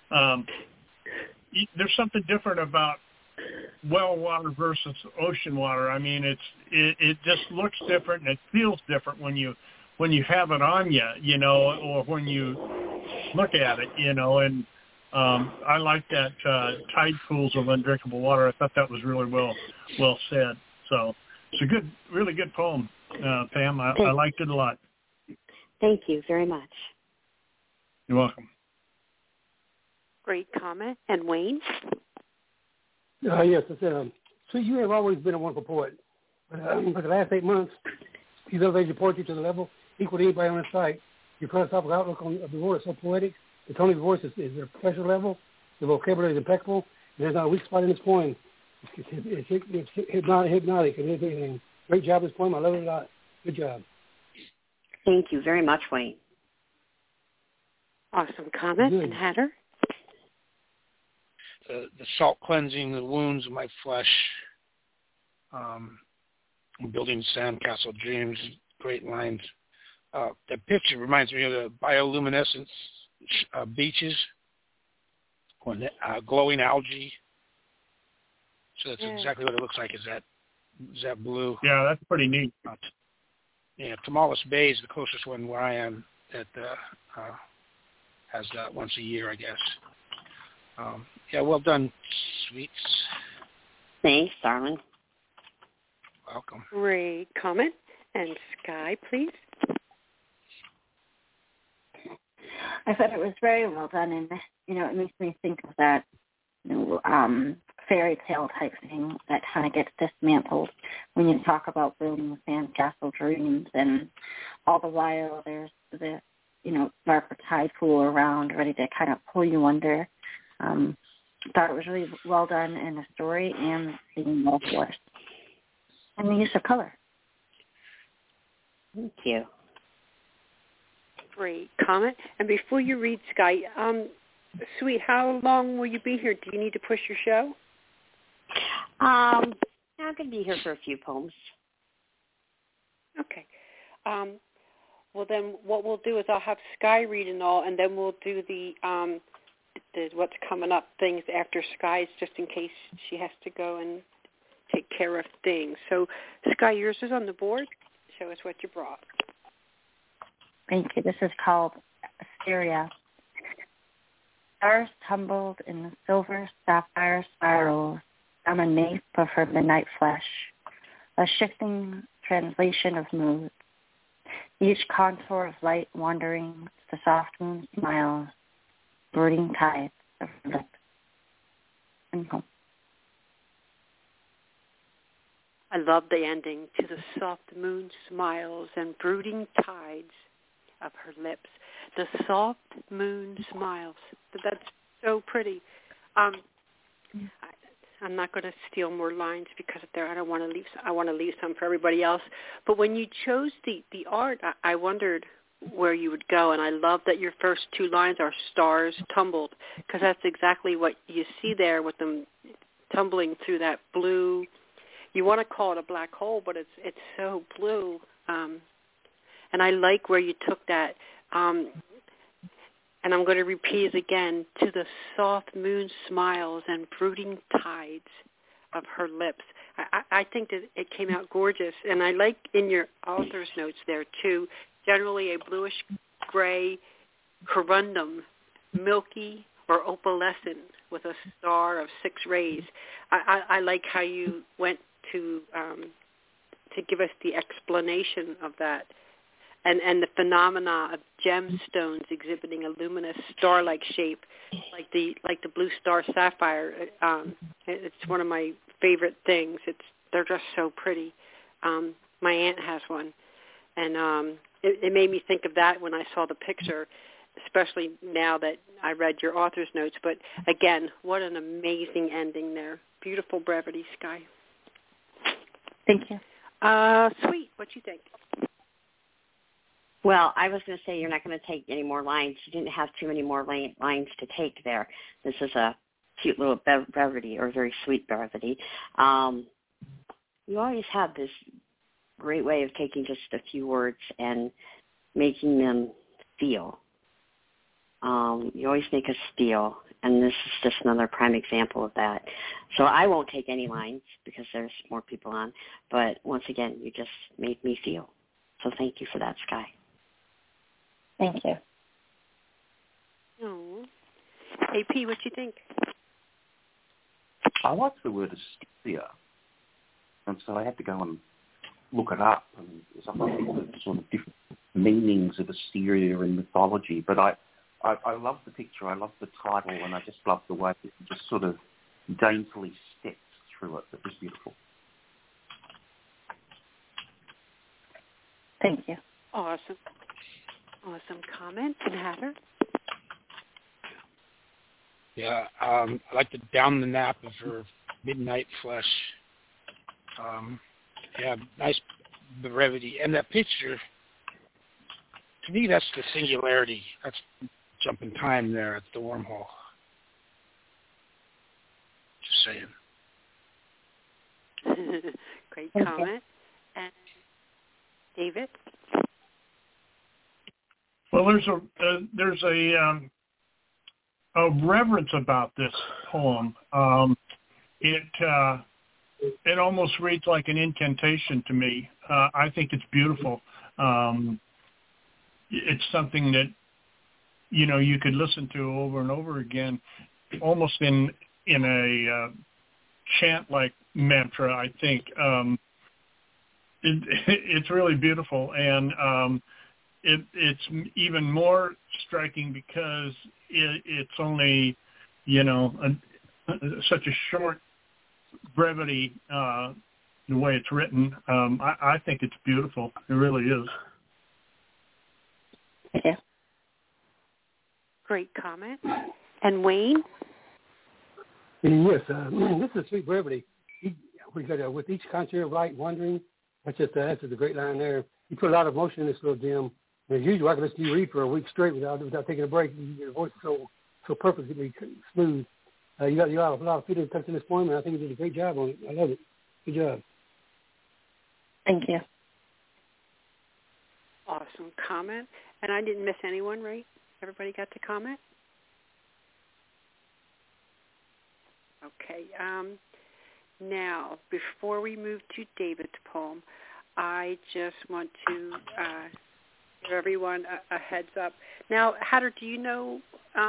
S5: There's something different about well water versus ocean water. I mean, it just looks different and it feels different when you have it on you, or when you look at it, and I like that tide pools of undrinkable water. I thought that was really well said. So it's a really good poem, Pam. I liked it a lot.
S9: Thank you very much.
S5: You're welcome.
S3: Great comment. And Wayne?
S6: Yes, so you have always been a wonderful poet. For the last 8 months, you've elevated your poetry to the level equal to anybody on the site. Your philosophical outlook on the world is so poetic. The tone of your voice is at a professional level. The vocabulary is impeccable. And there's not a weak spot in this poem. It's hypnotic and everything. Great job, this poem. I love it a lot. Good job.
S9: Thank you very much, Wayne.
S3: Awesome comment. Good. And Hatter?
S7: The salt cleansing the wounds of my flesh, building sandcastle dreams, great lines. That picture reminds me of the bioluminescence beaches, glowing algae. So that's exactly what it looks like. Is that blue?
S5: Yeah, that's pretty neat.
S7: Tomales Bay is the closest one where I am that has that once a year, I guess. Well done, Sweets.
S9: Thanks, darling.
S7: Welcome.
S3: Great comment. And Sky, please.
S10: I thought it was very well done, and it makes me think of that fairy tale type thing that kind of gets dismantled when you talk about building sandcastle dreams, and all the while there's the darker tide pool around ready to kind of pull you under. Thought it was really well done in the story and the well force and the use of color.
S9: Thank you.
S3: Great comment. And before you read, Sky, Sweet, how long will you be here? Do you need to push your show?
S9: I'm going to be here for a few poems.
S3: Okay. Well, then what we'll do is I'll have Sky read and all, and then we'll do the what's coming up things after Sky's, just in case she has to go and take care of things. So, Sky, yours is on the board. Show us what you brought.
S10: Thank you. This is called Asteria. Stars tumbled in the silver sapphire spirals on a nape of her midnight flesh, a shifting translation of moods, each contour of light wandering the soft moon smiles, brooding tides of her lips. And home.
S3: I love the ending, to the soft moon smiles and brooding tides of her lips. The soft moon smiles. That's so pretty. I'm not going to steal more lines because I don't want to leave. I want to leave some for everybody else. But when you chose the art, I wondered where you would go, and I love that your first two lines are stars tumbled, because that's exactly what you see there with them tumbling through that blue, you want to call it a black hole, but it's so blue. And I like where you took that. And I'm going to repeat it again, to the soft moon smiles and brooding tides of her lips. I think that it came out gorgeous. And I like in your author's notes there, too, generally a bluish-gray corundum, milky or opalescent with a star of 6 rays. I like how you went to give us the explanation of that. And the phenomena of gemstones exhibiting a luminous star-like shape, like the blue star sapphire. It's one of my favorite things. They're just so pretty. My aunt has one, and it made me think of that when I saw the picture, especially now that I read your author's notes. But again, what an amazing ending there. Beautiful brevity, Sky.
S10: Thank you.
S3: Sweet. What you think?
S9: Well, I was going to say you're not going to take any more lines. You didn't have too many more lines to take there. This is a cute little brevity, or very sweet brevity. You always have this great way of taking just a few words and making them feel. You always make us feel, and this is just another prime example of that. So I won't take any lines because there's more people on, but once again, you just made me feel. So thank you for that, Sky.
S10: Thank you.
S3: Oh. AP, what you think?
S4: I like the word hysteria, and so I had to go and look it up, and there's a lot of sort of different meanings of hysteria in mythology, but I love the picture, I love the title, and I just love the way it just sort of daintily steps through it. It was beautiful.
S10: Thank you.
S3: Awesome comment. And Hatter?
S7: Yeah, I like the down the nap of her midnight flesh. Yeah, nice brevity. And that picture, to me, that's the singularity. That's jumping time there at the wormhole. Just saying.
S3: Great comment. And David?
S5: Well, there's a reverence about this poem. It almost reads like an incantation to me. I think it's beautiful. It's something that you could listen to over and over again, almost in a chant-like mantra. I think it's really beautiful, and it's even more striking because it's only such a short brevity, the way it's written. I think it's beautiful. It really is.
S10: Yeah.
S3: Great comment. And Wayne?
S6: Yes, this is sweet brevity. With each concert, right, wondering. That's a great line there. You put a lot of emotion in this little gem. As usual, I can listen to you read for a week straight without taking a break. Your voice is so perfectly smooth. You got a lot of feeling touch in this poem, and I think you did a great job on it. I love it. Good job.
S10: Thank you.
S3: Awesome comment. And I didn't miss anyone, right? Everybody got to comment? Okay. Now, before we move to David's poem, I just want to give everyone a heads up. Now, Hatter, do you know?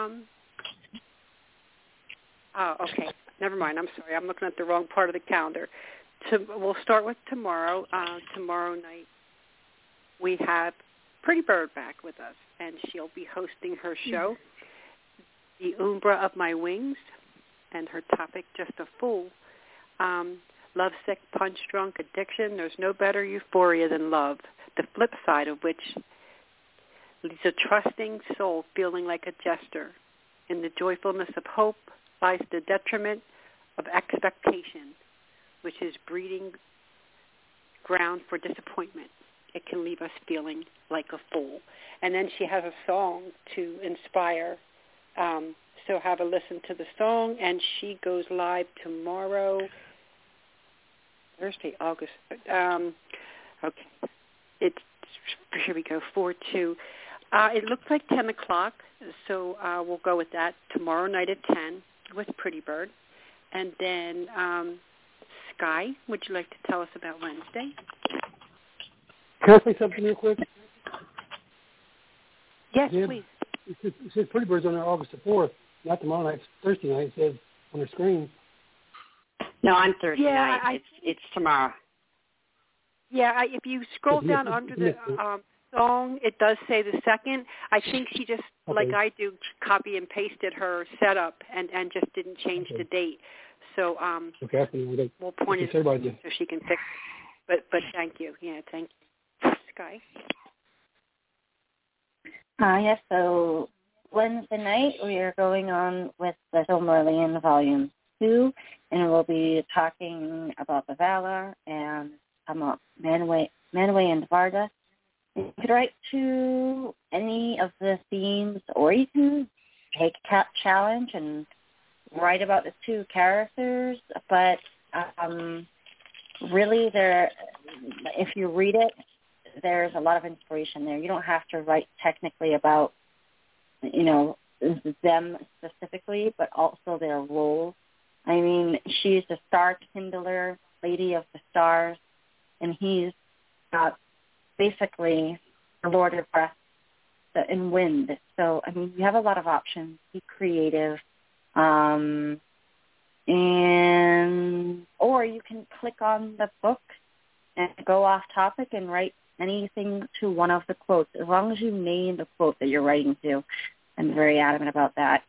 S3: Okay. Never mind. I'm sorry. I'm looking at the wrong part of the calendar. We'll start with tomorrow. Tomorrow night, we have Pretty Bird back with us, and she'll be hosting her show, The Umbra of My Wings, and her topic, Just a Fool. Lovesick, punch-drunk addiction, there's no better euphoria than love, the flip side of which leaves a trusting soul feeling like a jester. In the joyfulness of hope lies the detriment of expectation, which is breeding ground for disappointment. It can leave us feeling like a fool. And then she has a song to inspire. So have a listen to the song, and she goes live tomorrow. Thursday, August. Okay. Here we go, 4/2. It looks like 10 o'clock, so we'll go with that. Tomorrow night at 10 with Pretty Bird. And then, Sky, would you like to tell us about Wednesday?
S6: Can I say something real quick?
S3: Yes,
S6: yeah,
S3: please.
S6: It says Pretty Bird's on there August the 4th, not tomorrow night, it's Thursday night, it says on the screen.
S9: No, on Thursday night. It's tomorrow.
S3: Yeah, if you scroll down under the song, it does say the second. I think she just, like I do, copy and pasted her setup and just didn't change the date. So we'll point it out so she can fix it. But thank you. Yeah, thank you. Sky?
S10: Yes, so Wednesday night we are going on with the Silmarillion Volume 2, and we'll be talking about the Valar and about Manwë and Varda. You could write to any of the themes, or you can take a cat challenge and write about the two characters, but really if you read it, there's a lot of inspiration there. You don't have to write technically about, them specifically, but also their roles. I mean, she's the Star Kindler, Lady of the Stars, and he's basically the Lord of Breath and Wind. So, I mean, you have a lot of options. Be creative. Or you can click on the book and go off topic and write anything to one of the quotes, as long as you name the quote that you're writing to. I'm very adamant about that.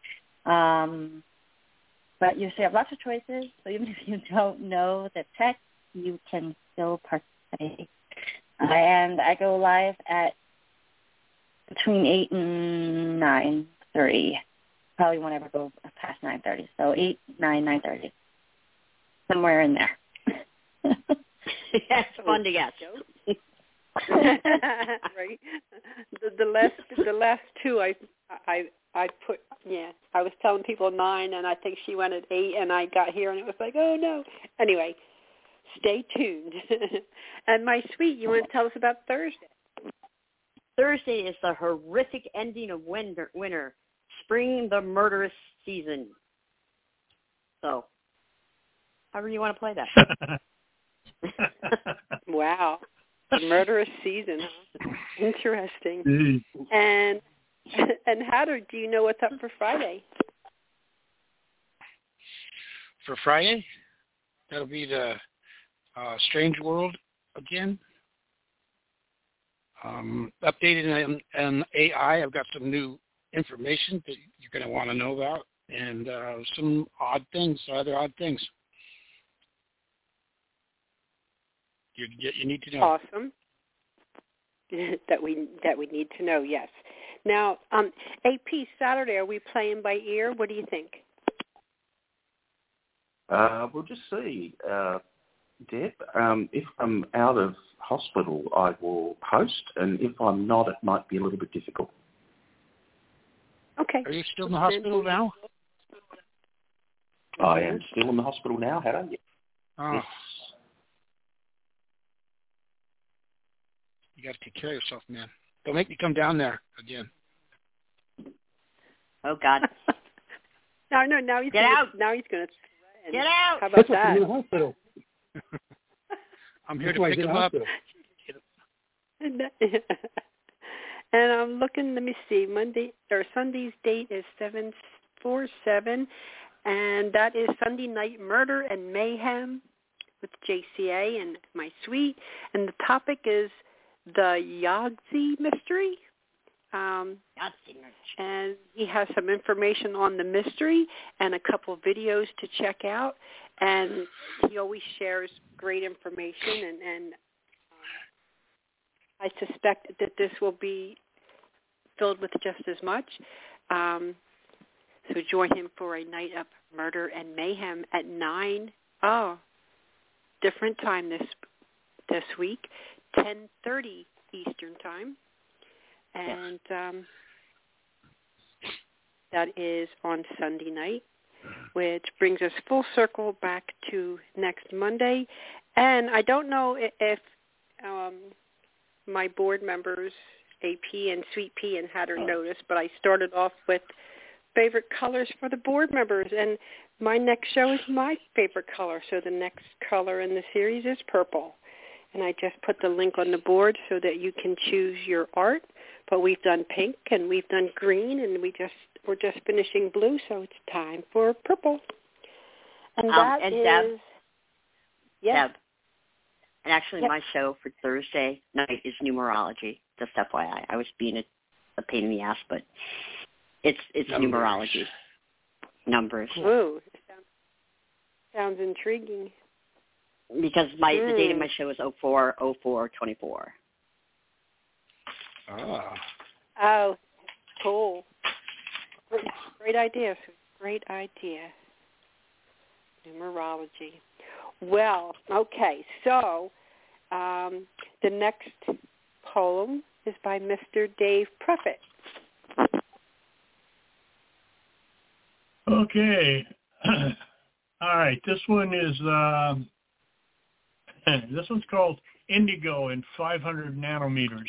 S10: But you have lots of choices, so even if you don't know the text, you can still participate. And I go live at between 8 and 9:30. Probably won't ever go past 9:30. So 8, 9, 9:30. Somewhere in there.
S9: That's fun to guess.
S3: Right. The last two I put, I was telling people 9, and I think she went at 8, and I got here and it was like, oh no. Anyway, stay tuned. And my sweet, you want to tell us about Thursday?
S9: Thursday is the horrific ending of winter, spring, the murderous season. So, however you want to play that.
S3: Wow. The murderous season. Interesting. And Hatter, do you know what's up for Friday?
S7: For Friday, that'll be the Strange World again. Updated on AI. I've got some new information that you're going to want to know about, and some other odd things. You need to know.
S3: Awesome. that we need to know. Yes. Now, AP Saturday, are we playing by ear? What do you think?
S4: We'll just see, Deb. If I'm out of hospital, I will host, and if I'm not, it might be a little bit difficult.
S3: Okay.
S7: Are you still in the hospital now?
S4: I am still in the hospital now, Hatter.
S7: Oh.
S4: Yes.
S7: You got to take care of yourself, man. Don't make me come down there again.
S9: Oh, God.
S3: No, now he's
S9: Get out.
S3: Now he's going to threaten.
S9: Get out.
S3: How about that?
S6: I'm in the hospital.
S7: I'm here to pick him up.
S3: And I'm looking, let me see, Sunday's date is 7/4/7, and that is Sunday Night Murder and Mayhem with JCA and my suite. And the topic is the Yahtzee mystery. And he has some information on the mystery and a couple of videos to check out. And he always shares great information, and I suspect that this will be filled with just as much. So join him for a night of murder and mayhem at 9. Oh, different time this week, 10:30 Eastern Time. And that is on Sunday night, which brings us full circle back to next Monday. And I don't know if my board members, AP and Sweet Pea and Hatter, noticed, but I started off with favorite colors for the board members, and my next show is my favorite color. So the next color in the series is purple. And I just put the link on the board so that you can choose your art. But we've done pink and we've done green, and we're just finishing blue, so it's time for purple. And that is
S9: Deb,
S3: yes.
S9: Deb. And actually, my show for Thursday night is numerology. Just FYI, I was being a pain in the ass, but it's numerology. Numbers.
S3: Ooh, sounds intriguing.
S9: Because the date of my show is 04/04/24.
S3: Oh, cool. Great idea. Great idea. Numerology. Well, okay. So the next poem is by Mr. Dave Prophet.
S5: Okay. All right. This one is this one's called Indigo in 500 nanometers.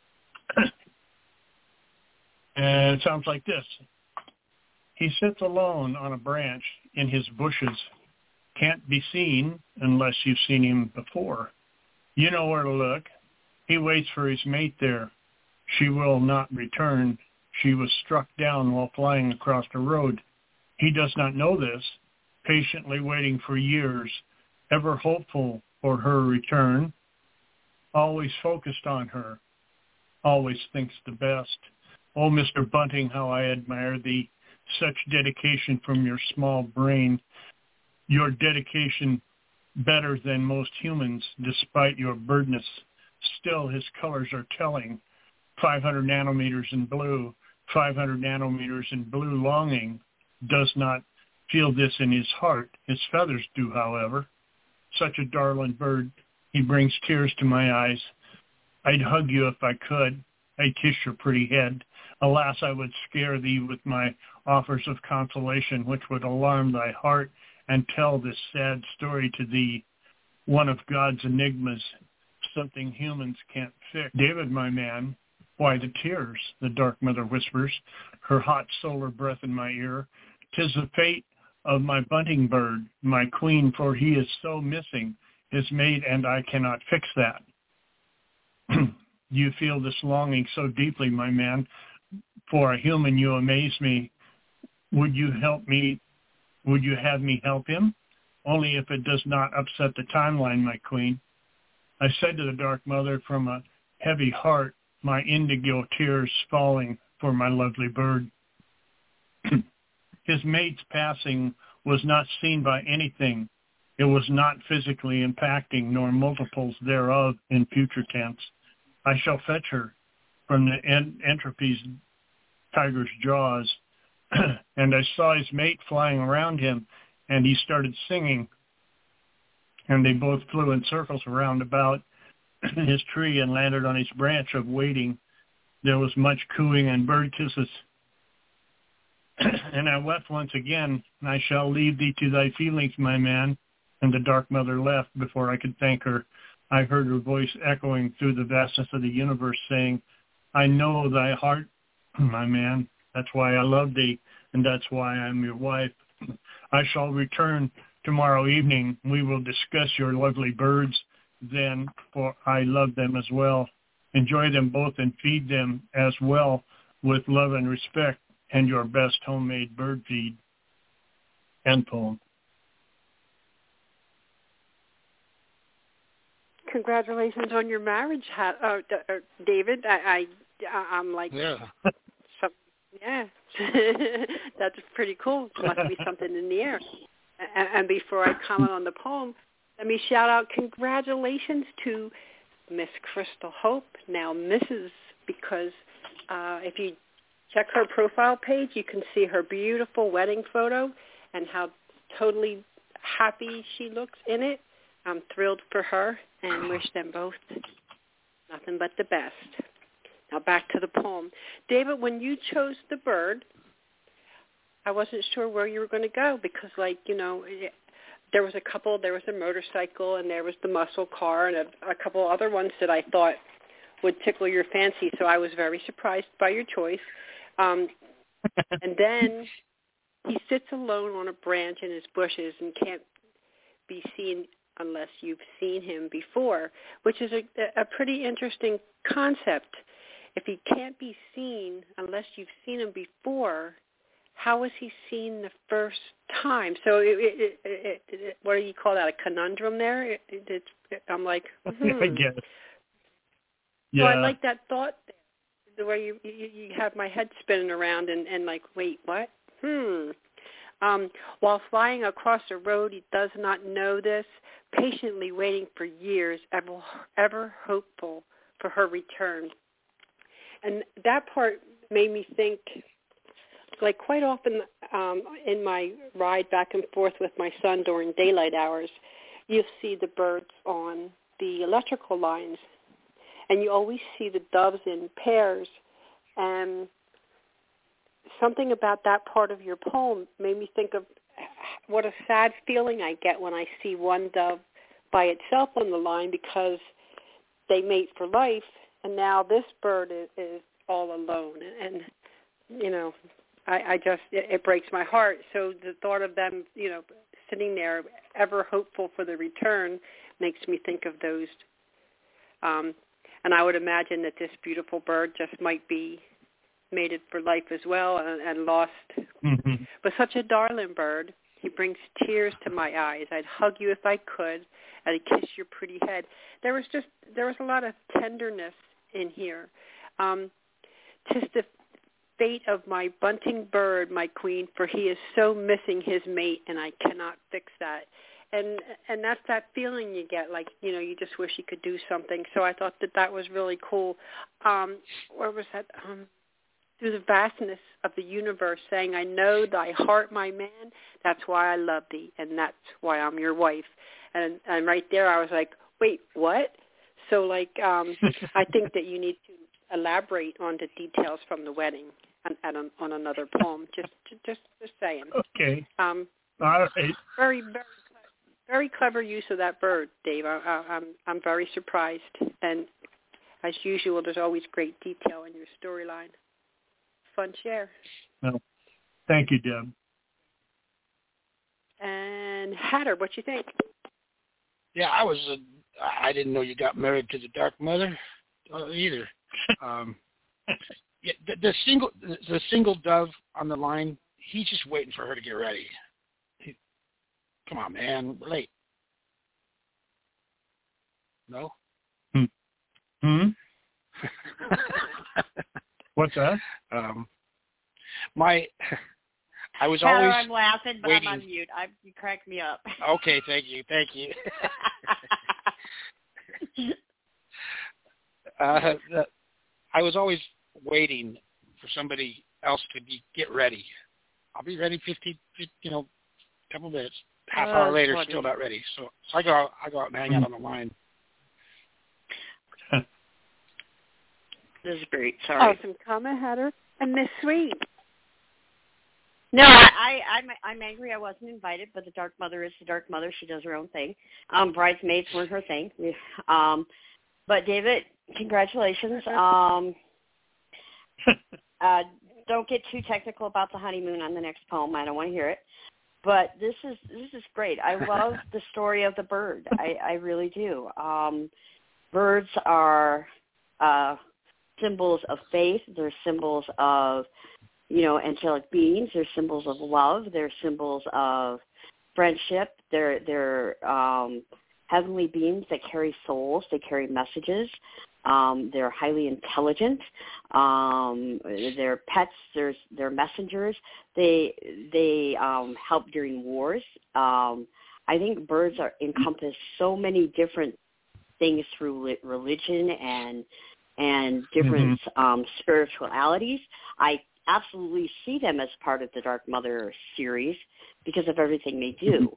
S5: And it sounds like this. He sits alone on a branch in his bushes. Can't be seen unless you've seen him before. You know where to look. He waits for his mate there. She will not return. She was struck down while flying across the road. He does not know this, patiently waiting for years, ever hopeful for her return, always focused on her, always thinks the best. Oh, Mr. Bunting, how I admire thee, such dedication from your small brain, your dedication better than most humans, despite your birdness. Still, his colors are telling. 500 nanometers in blue, 500 nanometers in blue longing, does not feel this in his heart. His feathers do, however. Such a darling bird, he brings tears to my eyes. I'd hug you if I could. I'd kiss your pretty head. Alas, I would scare thee with my offers of consolation, which would alarm thy heart and tell this sad story to thee, one of God's enigmas, something humans can't fix. David, my man, why the tears? The dark mother whispers, her hot solar breath in my ear. 'Tis the fate of my bunting bird, my queen, for he is so missing, his mate, and I cannot fix that. You feel this longing so deeply, my man. For a human, you amaze me. Would you help me? Would you have me help him? Only if it does not upset the timeline, my queen. I said to the dark mother from a heavy heart, my indigo tears falling for my lovely bird. His mate's passing was not seen by anything. It was not physically impacting, nor multiples thereof in future tense. I shall fetch her from the entropy's tiger's jaws. And I saw his mate flying around him, and he started singing. And they both flew in circles around about his tree and landed on his branch of waiting. There was much cooing and bird kisses. And I wept once again, and I shall leave thee to thy feelings, my man. And the dark mother left before I could thank her. I heard her voice echoing through the vastness of the universe saying, I know thy heart, my man. That's why I love thee, and that's why I'm your wife. I shall return tomorrow evening. We will discuss your lovely birds then, for I love them as well. Enjoy them both and feed them as well with love and respect, and your best homemade bird feed. End poem.
S3: Congratulations on your marriage, David. I'm like,
S7: yeah.
S3: Yeah, that's pretty cool. Must be something in the air. And before I comment on the poem, let me shout out congratulations to Miss Crystal Hope, now Mrs., because if you check her profile page, you can see her beautiful wedding photo and how totally happy she looks in it. I'm thrilled for her and wish them both nothing but the best. Now back to the poem. David, when you chose the bird, I wasn't sure where you were going to go because, there was a motorcycle, and there was the muscle car, and a couple other ones that I thought would tickle your fancy. So I was very surprised by your choice. And then he sits alone on a branch in his bushes and can't be seen unless you've seen him before, which is a pretty interesting concept. If he can't be seen unless you've seen him before, how was he seen the first time? So what do you call that, a conundrum there? I'm like,
S5: I guess.
S3: Yeah. So I like that thought, the way you have my head spinning around and like, wait, what? While flying across a road, he does not know this, patiently waiting for years, ever hopeful for her return. And that part made me think, like quite often in my ride back and forth with my son during daylight hours, you'll see the birds on the electrical lines, and you always see the doves in pairs. And something about that part of your poem made me think of what a sad feeling I get when I see one dove by itself on the line because they mate for life, and now this bird is all alone. And, you know, I just, it breaks my heart. So the thought of them, you know, sitting there ever hopeful for the return makes me think of those. And I would imagine that this beautiful bird just might be mated for life as well and lost.
S5: Mm-hmm.
S3: But such a darling bird. He brings tears to my eyes. I'd hug you if I could. I'd kiss your pretty head. There was a lot of tenderness in here. 'Tis the fate of my bunting bird, my queen, for he is so missing his mate, and I cannot fix that. And that's that feeling you get, like, you know, you just wish you could do something. So I thought that was really cool. Where was that? Through the vastness of the universe, saying, I know thy heart, my man, that's why I love thee, and that's why I'm your wife. And right there I was like, wait, what? So, like, I think that you need to elaborate on the details from the wedding on another poem. Just saying.
S5: Okay. All right.
S3: Very, very, very clever use of that bird, Dave. I'm very surprised, and as usual, there's always great detail in your storyline. Fun share.
S5: Well, thank you, Deb.
S3: And Hatter, what you think?
S7: Yeah, I didn't know you got married to the Dark Mother either. Yeah, the single dove on the line, he's just waiting for her to get ready. Come on, man, we're late. No?
S5: What's that?
S7: I was
S11: Heather,
S7: always
S11: I'm laughing, but
S7: waiting.
S11: I'm on mute. You crack me up.
S7: Okay, thank you. I was always waiting for somebody else to get ready. I'll be ready 15, couple minutes. Half hour later,
S3: funny.
S7: Still not ready. So I go out and hang out on the line.
S11: This is great. Sorry.
S3: Awesome comment, Hatter. And Miss Sweet.
S11: No, I'm angry I wasn't invited, but the Dark Mother is the Dark Mother. She does her own thing. Bridesmaids weren't her thing. But David, congratulations. Don't get too technical about the honeymoon on the next poem. I don't want to hear it. But this is great. I love the story of the bird. I really do. Birds are symbols of faith. They're symbols of, angelic beings. They're symbols of love. They're symbols of friendship. They're heavenly beings that carry souls. They carry messages. They're highly intelligent. They're pets. They're messengers. They help during wars. I think birds encompass so many different things through religion and different spiritualities. I absolutely see them as part of the Dark Mother series because of everything they do.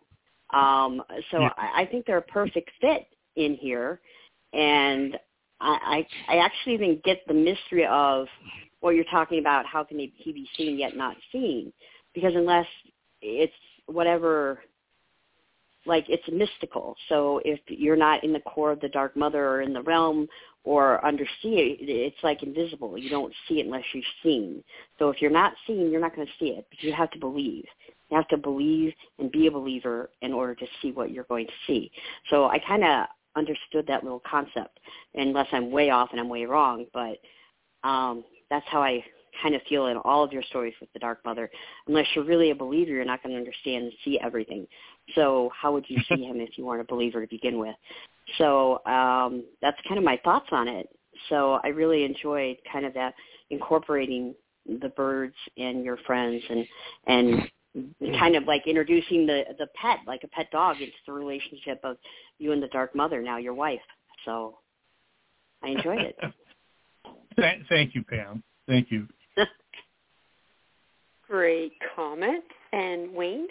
S11: I think they're a perfect fit in here, and I actually even get the mystery of what you're talking about. How can he be seen yet not seen? Because unless it's whatever like it's mystical. So if you're not in the core of the Dark Mother or in the realm or undersee it, it's like invisible. You don't see it unless you've seen. So if you're not seeing, you're not going to see it, but you have to believe. You have to believe and be a believer in order to see what you're going to see. So I kind of understood that little concept, unless I'm way off and I'm way wrong, but that's how I kind of feel in all of your stories with the Dark Mother. Unless you're really a believer, you're not going to understand and see everything. So how would you see him if you weren't a believer to begin with? So that's kind of my thoughts on it. So I really enjoyed kind of that, incorporating the birds and your friends and kind of like introducing the pet, like a pet dog, into the relationship of you and the Dark Mother, now your wife. So I enjoyed it.
S5: Thank you, Pam. Thank you.
S3: Great comment. And Wayne?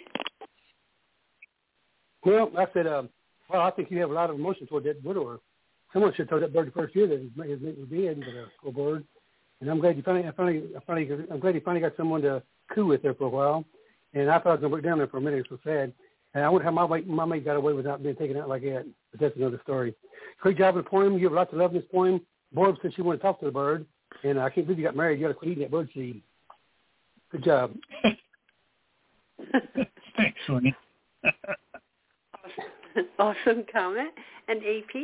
S6: Well, I said, I think you have a lot of emotion toward that widower. Someone should have told that bird the first year that his mate would be in, but a cool bird. And I'm glad you finally got someone to coo with there for a while. And I thought I was going to work down there for a minute. It's so sad. And I wonder how my mate got away without being taken out like that. But that's another story. Great job in the poem. You have lots of love in this poem. Barb said she wanted to talk to the bird. And I can't believe you got married. You got to quit eating that bird seed. Good job.
S5: Thanks, Wayne.
S3: Awesome comment. And AP?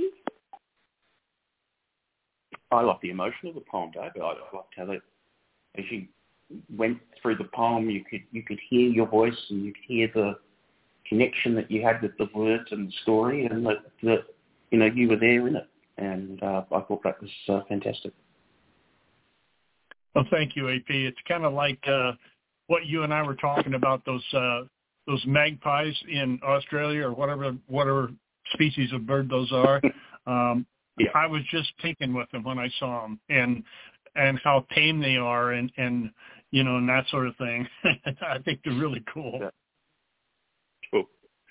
S4: I like the emotion of the poem, David. I liked how that, as you went through the poem, you could hear your voice and you could hear the connection that you had with the words and the story, and that you were there in it. And I thought that was fantastic.
S5: Well, thank you, AP. It's kind of like what you and I were talking about, those magpies in Australia or whatever species of bird those are. Yeah. I was just thinking with them when I saw them, and how tame they are, and and that sort of thing. I think they're really cool.
S4: Yeah. Cool.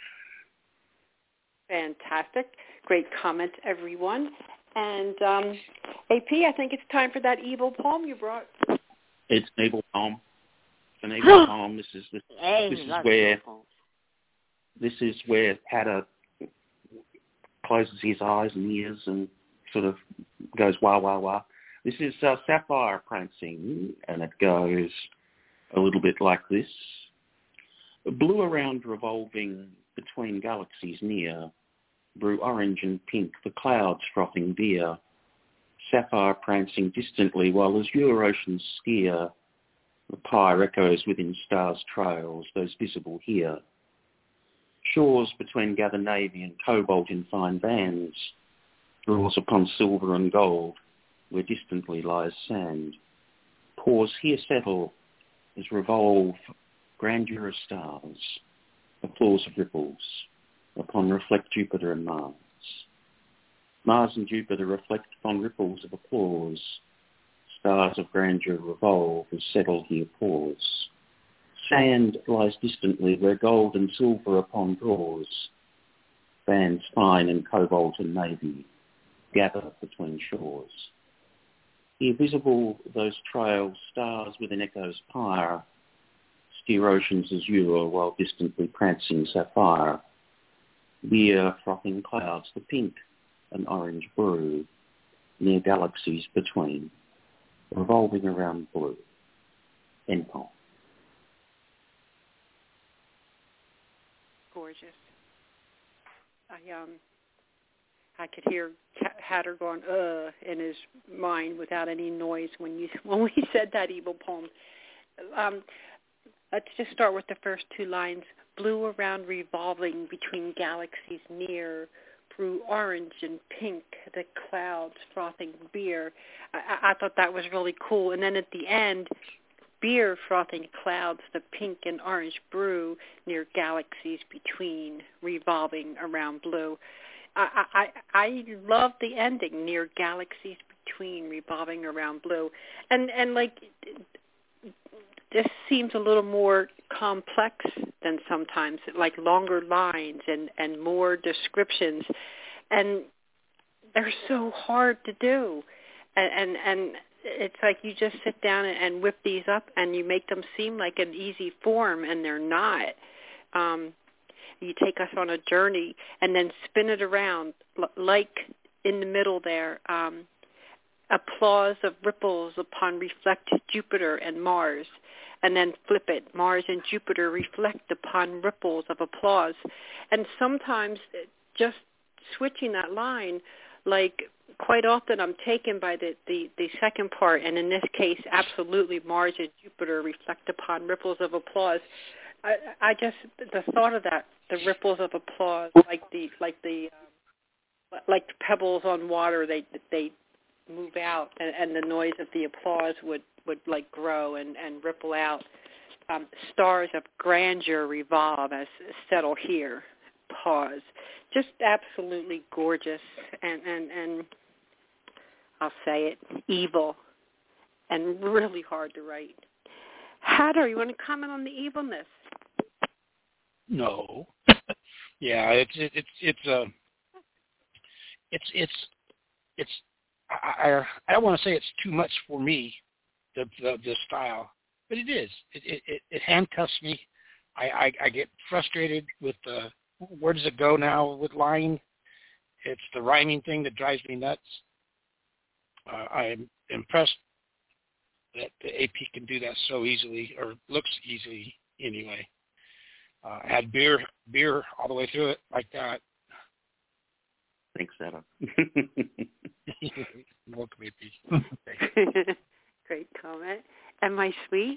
S3: Fantastic. Great comment, everyone. And AP, I think it's time for that evil poem you brought.
S4: It's an evil poem. It's an evil poem. This is where Hatter closes his eyes and ears and sort of goes wah wah wah. This is Sapphire prancing, and it goes a little bit like this: blue around revolving between galaxies near, brew orange and pink, the clouds frothing beer. Sapphire prancing distantly while azure oceans skier. The pyre echoes within stars' trails, those visible here. Shores between gather navy and cobalt in fine bands. Draws upon silver and gold, where distantly lies sand. Pause here settle as revolve grandeur of stars. Applause of ripples upon reflect Jupiter and Mars. Mars and Jupiter reflect upon ripples of applause. Stars of grandeur revolve as settle here pause. Sand lies distantly where gold and silver upon draws. Bands fine and cobalt and navy gather between shores. Here visible those trails, stars with an echo's pyre, steer oceans azure while distantly prancing sapphire. Beer frothing clouds, the pink and orange brew, near galaxies between, revolving around blue. End poem.
S3: Gorgeous. I could hear Hatter going in his mind without any noise when we said that evil poem. Let's just start with the first two lines. Blue around revolving between galaxies near, brew orange and pink, the clouds frothing beer. I thought that was really cool. And then at the end, beer frothing clouds, the pink and orange brew near galaxies between, revolving around blue. I love the ending, near galaxies between, revolving around blue. And like, this seems a little more complex than sometimes, like longer lines and more descriptions. And they're so hard to do. And it's like you just sit down and whip these up and you make them seem like an easy form, and they're not. You take us on a journey and then spin it around, like in the middle there, applause of ripples upon reflected Jupiter and Mars, and then flip it. Mars and Jupiter reflect upon ripples of applause. And sometimes just switching that line, like quite often I'm taken by the second part, and in this case, absolutely Mars and Jupiter reflect upon ripples of applause. I just, the thought of that, the ripples of applause, like the pebbles on water, they move out, and the noise of the applause would like grow and ripple out. Stars of grandeur revolve as settle here, pause. Just absolutely gorgeous and I'll say it, evil, and really hard to write. Hatter, you want to comment on the evilness?
S7: No. Yeah, I don't want to say it's too much for me, the style, but it is. It handcuffs me. I get frustrated with where does it go now with lying. It's the rhyming thing that drives me nuts. I'm impressed that the AP can do that so easily, or looks easily anyway. Add beer all the way through it like that.
S4: Thanks, Adam.
S7: Welcome, AP.
S3: Great comment. Am I sweet?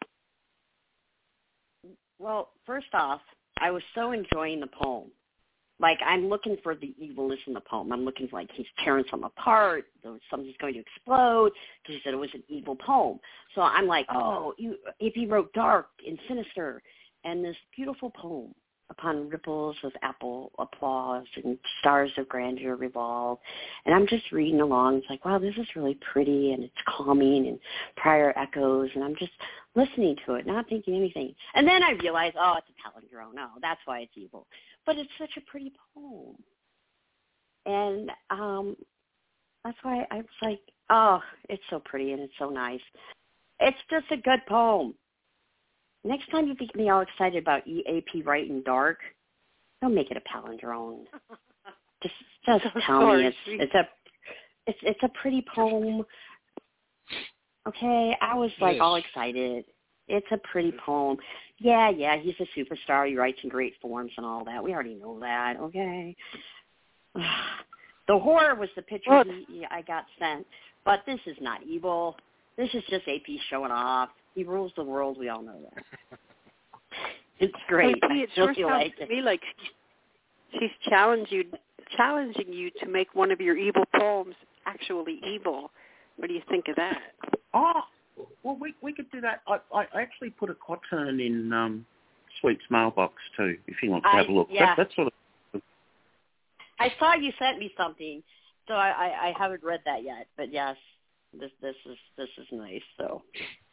S11: Well, first off, I was so enjoying the poem. Like, I'm looking for the evilness in the poem. I'm looking for, like, he's tearing something apart. Something's going to explode because he said it was an evil poem. So I'm like, if he wrote dark and sinister and this beautiful poem upon ripples of apple applause and stars of grandeur revolve. And I'm just reading along. It's like, wow, this is really pretty, and it's calming and prior echoes. And I'm just listening to it, not thinking anything. And then I realize, it's a palindrome. No, that's why it's evil. But it's such a pretty poem. And that's why I was like, it's so pretty and it's so nice. It's just a good poem. Next time you get me all excited about EAP writing dark, don't make it a palindrome. Just tell me it's a pretty poem. Okay, I was like all excited. It's a pretty poem. Yeah, he's a superstar. He writes in great forms and all that. We already know that. Okay. The horror was the picture I got sent, but this is not evil. This is just AP showing off. He rules the world. We all know that. It's great.
S3: It sure sounds to me like she's challenging you to make one of your evil poems actually evil. What do you think of that?
S4: Oh, well, we could do that. I actually put a quatrain in Sweet's mailbox too, if you want to have a look.
S11: Yeah.
S4: That's sort of.
S11: I saw you sent me something, so I haven't read that yet. But yes, this is nice. So.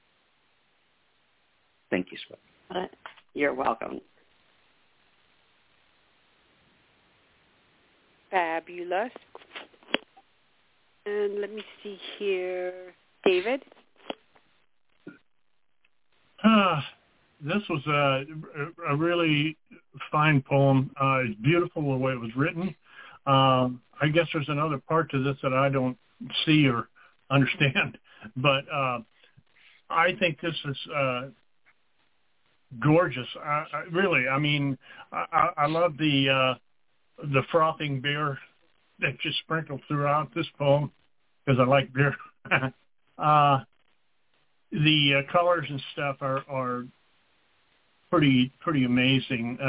S4: Thank you, Sweet.
S11: You're welcome.
S3: Fabulous. And let me see here. David?
S5: This was a really fine poem. It's beautiful the way it was written. I guess there's another part to this that I don't see or understand. But I think this is gorgeous. I love the frothing beer that you sprinkle throughout this poem because I like beer. The colors and stuff are pretty amazing.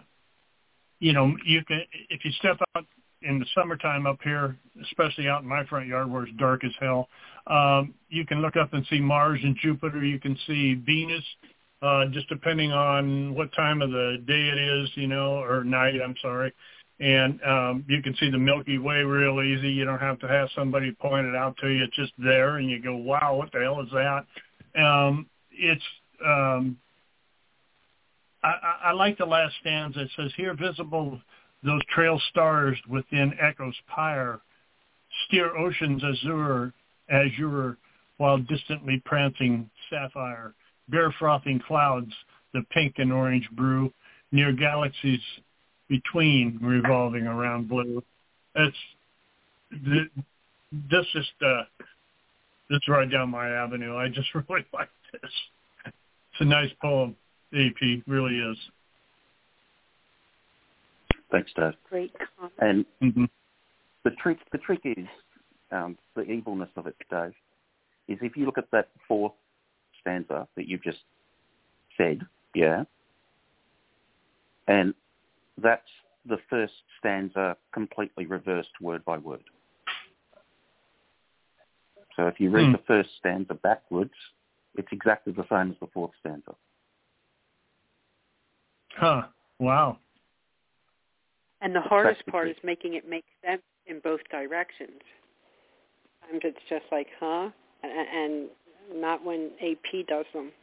S5: You can, if you step out in the summertime up here, especially out in my front yard where it's dark as hell, you can look up and see Mars and Jupiter. You can see Venus, just depending on what time of the day it is, or night, I'm sorry. And you can see the Milky Way real easy. You don't have to have somebody point it out to you. It's just there, and you go, wow, what the hell is that? I like the last stanza. It says, here visible those trail stars within echo's pyre, steer oceans azure, while distantly prancing sapphire, bear frothing clouds, the pink and orange brew, near galaxies between revolving around blue. This right down my avenue. I just really like this. It's a nice poem, AP, really is.
S4: Thanks, Dave.
S3: Great comment.
S4: And
S5: Mm-hmm.
S4: the trick is the evilness of it, Dave, is if you look at that fourth stanza that you've just said, yeah, and that's the first stanza completely reversed word by word. So if you read the first stanza backwards, it's exactly the same as the fourth stanza.
S5: Huh. Wow.
S3: And the hardest part is making it make sense in both directions. Sometimes it's just like, huh? And not when AP does them.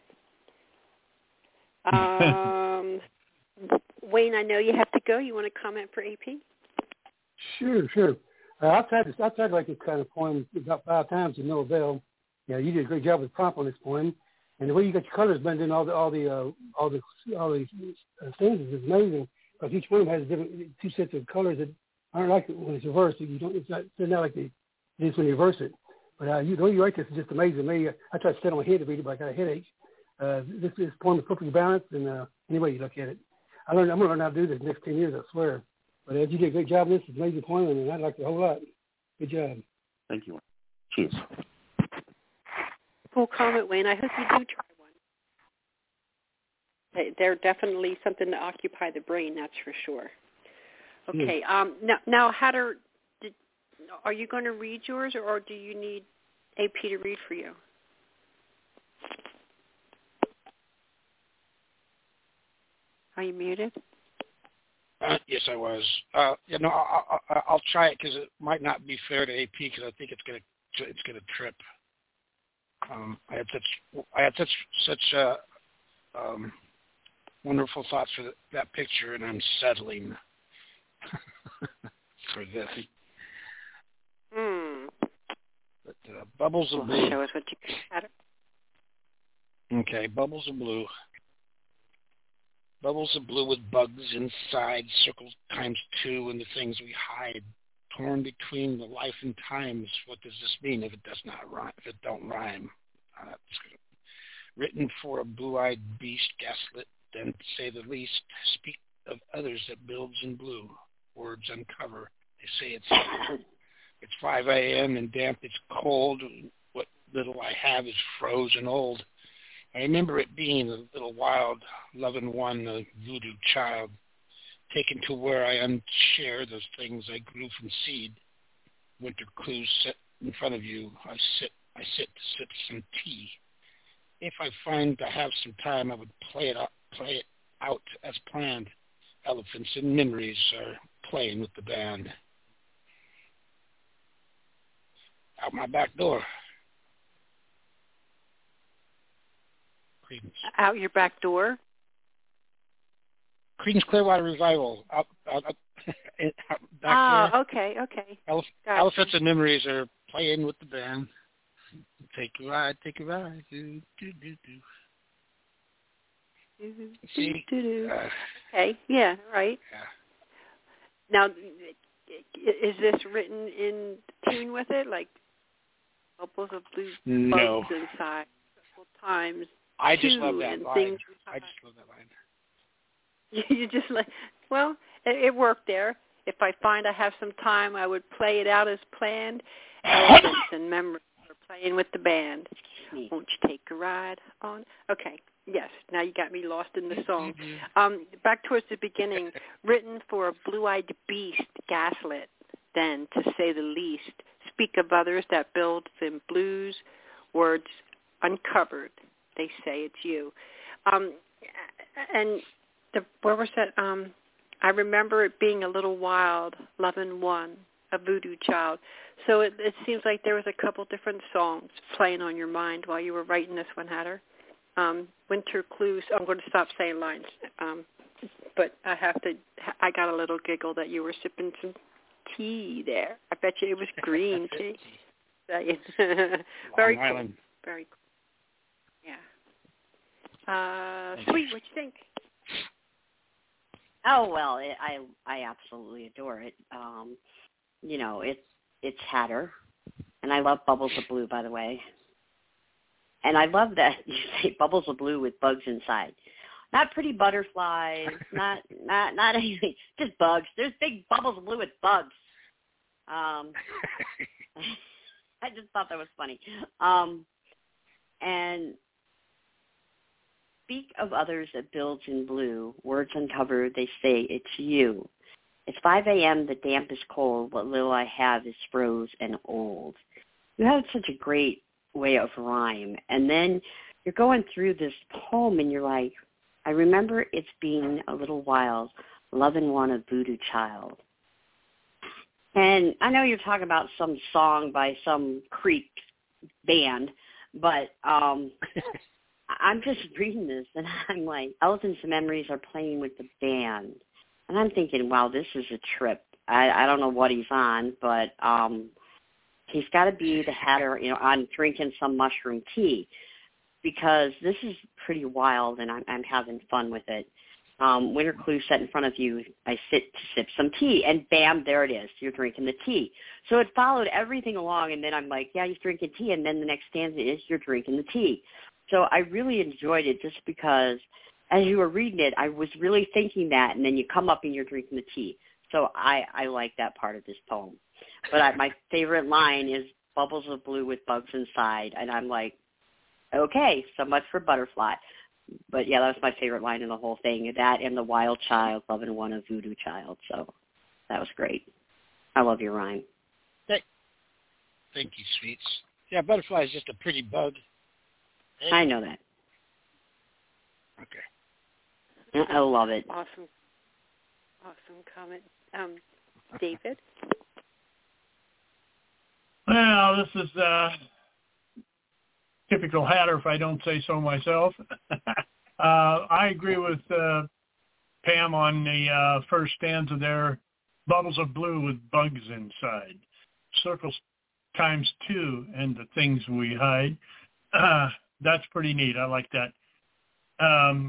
S3: Wayne, I know you have to go. You want to comment for AP?
S6: Sure. I've tried to write this kind of poem about 5 times to no avail. Yeah, you did a great job with prompt on this poem, and the way you got your colors blended in all the stanzas is amazing. Because each one of them has different 2 sets of colors that aren't like it when it's reversed. It's not like it is when you reverse it. But the way you write this is just amazing. Me, I tried to sit on my head to read it, but I got a headache. This poem is perfectly balanced, and any way you look at it. I'm going to learn how to do this the next 10 years, I swear. But you did a great job with this. It's an amazing poem, and I liked it a whole lot. Good job.
S4: Thank you. Cheers.
S3: Cool comment, Wayne. I hope you do try one. They're definitely something to occupy the brain, that's for sure. Okay. Now, Hatter, are you going to read yours, or do you need AP to read for you? Are you muted?
S7: Yes, I was. I'll try it because it might not be fair to AP because I think it's gonna trip. I had such wonderful thoughts for that picture, and I'm settling for this. But bubbles of blue.
S3: Show us what you had.
S7: Okay, bubbles of blue. Bubbles of blue with bugs inside, circles times 2, and the things we hide, torn between the life and times. What does this mean if it does not rhyme? If it don't rhyme, written for a blue-eyed beast, gaslit, then to say the least. Speak of others that builds in blue. Words uncover. They say it's 5 a.m. and damp. It's cold. What little I have is frozen old. I remember it being a little wild, loving one, a voodoo child, taken to where I unshare those things I grew from seed. Winter clues set in front of you. I sit to sip some tea. If I find I have some time, I would play it out as planned. Elephants and memories are playing with the band. Out my back door. Creedence.
S3: Out your back door?
S7: Creedence Clearwater Revival. Out back there.
S3: Okay.
S7: Elephants and memories are playing with the band. Take a ride. Do. See?
S3: Okay, yeah, right.
S7: Yeah.
S3: Now, is this written in tune with it? Like, bubbles of blue bugs inside, several times.
S7: I just love that line.
S3: You just like, well, it worked there. If I find I have some time, I would play it out as planned. Elephants and memories are playing with the band. Won't you take a ride on? Okay, yes, now you got me lost in the song. Back towards the beginning, written for a blue-eyed beast, gaslit, then, to say the least. Speak of others that build in blues, words uncovered. They say it's you. And where was that? I remember it being a little wild, loving one, a voodoo child. So it seems like there was a couple different songs playing on your mind while you were writing this one, Hatter. Winter Clues. I'm going to stop saying lines, but I got a little giggle that you were sipping some tea there. I bet you it was green tea. Very cool.
S7: Island.
S3: Very cool. Yeah. Sweet, what you think?
S11: Oh well, I absolutely adore it. It's Hatter, and I love Bubbles of Blue, by the way. And I love that you say Bubbles of Blue with bugs inside. Not pretty butterflies, not anything, just bugs. There's big bubbles of blue with bugs. I just thought that was funny. And speak of others that builds in blue, words uncovered, they say it's you. It's 5 a.m., the damp is cold, what little I have is froze and old. You have such a great way of rhyme. And then you're going through this poem and you're like, I remember it's been a little while, loving one a voodoo child. And I know you're talking about some song by some Creek band, but I'm just reading this and I'm like, Elephants and Memories are playing with the band. And I'm thinking, wow, this is a trip. I don't know what he's on, but he's got to be the Hatter, on drinking some mushroom tea, because this is pretty wild, and I'm having fun with it. Winter clue set in front of you. I sit to sip some tea, and bam, there it is. You're drinking the tea. So it followed everything along, and then I'm like, yeah, he's drinking tea, and then the next stanza is you're drinking the tea. So I really enjoyed it just because as you were reading it, I was really thinking that, and then you come up and you're drinking the tea. So I like that part of this poem. But my favorite line is bubbles of blue with bugs inside, and I'm like, okay, so much for butterfly. But, yeah, that was my favorite line in the whole thing, that and the wild child loving one a voodoo child. So that was great. I love your rhyme.
S7: Thank you, Sweets. Yeah, butterfly is just a pretty bug. Hey.
S11: I know that.
S7: Okay.
S11: I love it.
S3: Awesome comment. David?
S5: Well, this is typical Hatter, if I don't say so myself. I agree with Pam on the first stanza there. Bubbles of blue with bugs inside. Circles times 2 and the things we hide. That's pretty neat. I like that.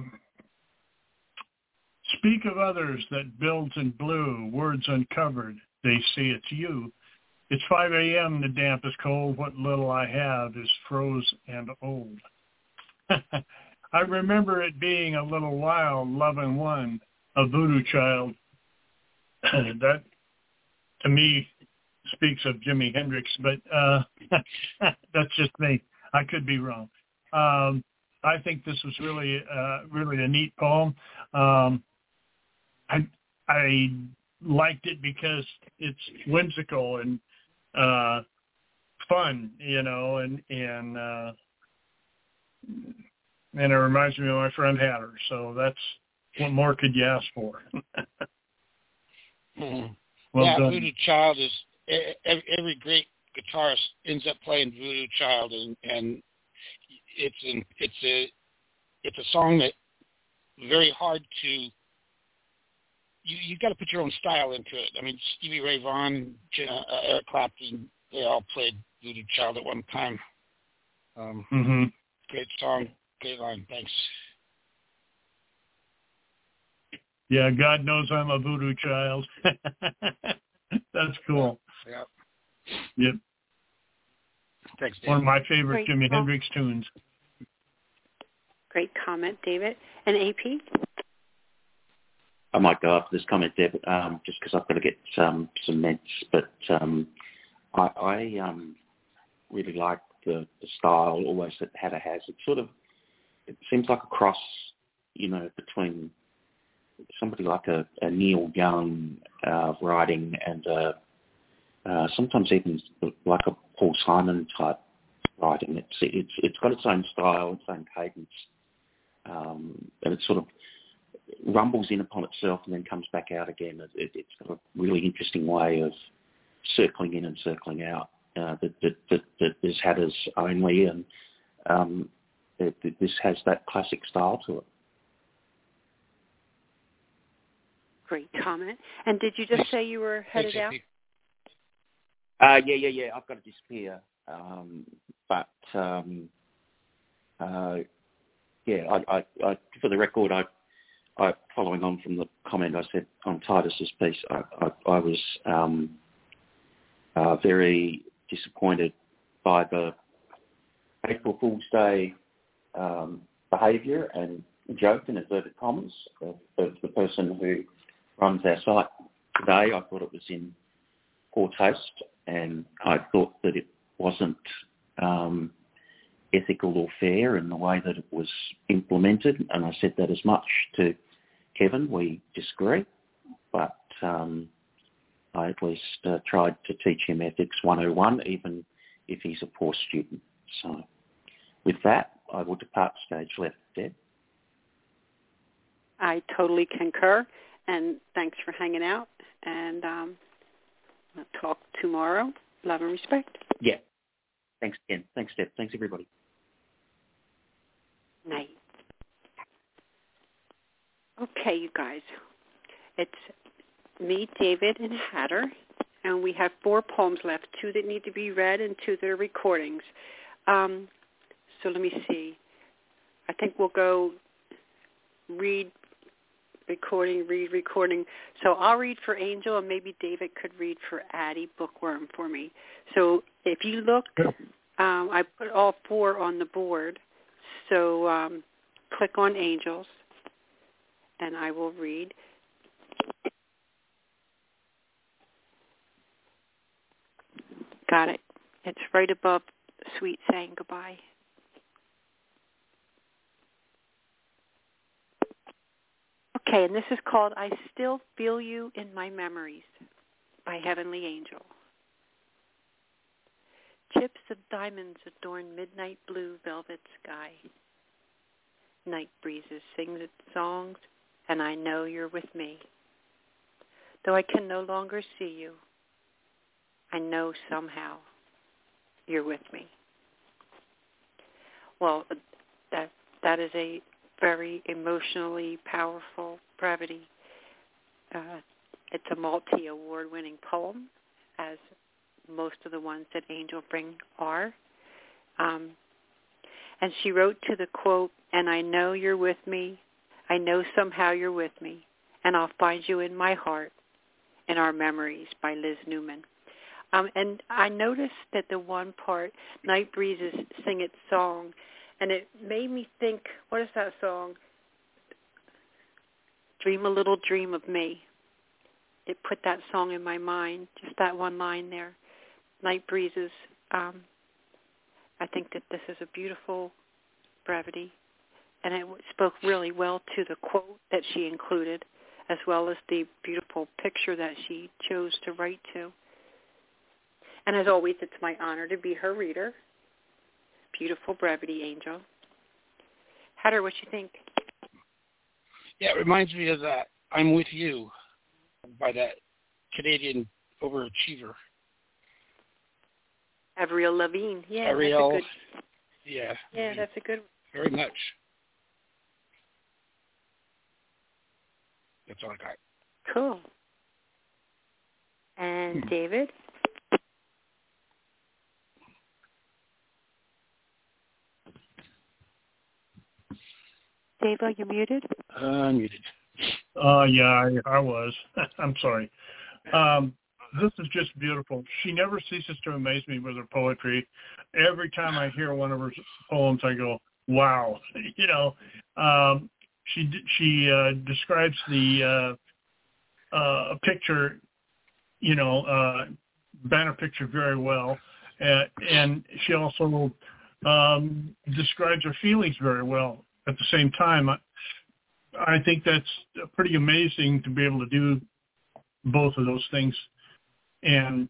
S5: Speak of others that builds in blue, words uncovered, they say it's you. It's 5 a.m., the damp is cold, what little I have is froze and old. I remember it being a little while, loving one, a voodoo child. That, to me, speaks of Jimi Hendrix, but that's just me. I could be wrong. I think this was really a neat poem. I liked it because it's whimsical and fun, and it reminds me of my friend Hatter. So that's what more could you ask for? Well
S7: yeah,
S5: done.
S7: Voodoo Child is every great guitarist ends up playing Voodoo Child, and it's a song that very hard to. You got to put your own style into it. I mean, Stevie Ray Vaughan, Eric Clapton, they all played Voodoo Child at one time. Great song, great line. Thanks.
S5: Yeah, God knows I'm a voodoo child. That's cool.
S7: Yeah.
S5: Yep.
S7: Thanks, David.
S5: One of my favorite
S3: Great.
S5: Jimi Hendrix tunes.
S3: Great comment, David. And AP?
S4: I might go after this comment, Deb, just because I've got to get some meds. But I really like the style always that Hatter has. It seems like a cross, between somebody like a Neil Young writing and sometimes even like a Paul Simon type writing. It's got its own style, its own cadence, and it sort of rumbles in upon itself and then comes back out again. It's got a really interesting way of circling in and circling out that this Hatter's only, and this has that classic style to it.
S3: Great comment. And did you just say you were headed out?
S4: Yeah. I've got to disappear. But I for the record, following on from the comment I said on Titus's piece, I was very disappointed by the April Fool's Day behaviour and joke, in inverted commas, of the person who runs our site today. I thought it was in poor taste, and I thought that it wasn't ethical or fair in the way that it was implemented, and I said that as much to Kevin. We disagree, but I at least tried to teach him Ethics 101, even if he's a poor student. So with that, I will depart stage left. Deb?
S3: I totally concur, and thanks for hanging out, and we'll talk tomorrow. Love and respect.
S4: Yeah. Thanks, Ken. Thanks, Deb. Thanks, everybody.
S3: Night. Okay, you guys. It's me, David, and Hatter, and we have 4 poems left, 2 that need to be read and 2 that are recordings. So let me see. I think we'll go read, recording. So I'll read for Angel, and maybe David could read for Addie Bookworm for me. So if you look, I put all 4 on the board. So click on Angels, and I will read. Got it. It's right above Sweet saying goodbye. Okay, and this is called I Still Feel You in My Memories by Heavenly Angel. Chips of diamonds adorn midnight blue velvet sky. Night breezes sing its songs, and I know you're with me. Though I can no longer see you, I know somehow you're with me. Well, that is a very emotionally powerful brevity. It's a multi-award-winning poem, as most of the ones that Angel Bring are. And she wrote to the quote, "And I know you're with me. I know somehow you're with me. And I'll find you in my heart, in our memories," by Liz Newman. And I noticed that the one part, Night Breezes Sing Its Song, and it made me think, what is that song? Dream a Little Dream of Me. It put that song in my mind, just that one line there. Night Breezes. I think that this is a beautiful brevity, and it spoke really well to the quote that she included, as well as the beautiful picture that she chose to write to. And as always, it's my honor to be her reader. Beautiful brevity, Angel. Hatter, what you think?
S7: Yeah, it reminds me of that I'm With You by that Canadian overachiever.
S3: Avril Lavigne. Yeah,
S7: Ariel.
S3: that's a good.
S7: Yeah.
S3: Yeah, that's a good one.
S7: Very much. That's all I got.
S3: Cool. And David? Dave, are you muted?
S7: Muted.
S5: Yeah, I was. I'm sorry. This is just beautiful. She never ceases to amaze me with her poetry. Every time I hear one of her poems, I go, wow. You know, she describes the picture, you know, banner picture very well. And she also describes her feelings very well at the same time. I think that's pretty amazing to be able to do both of those things and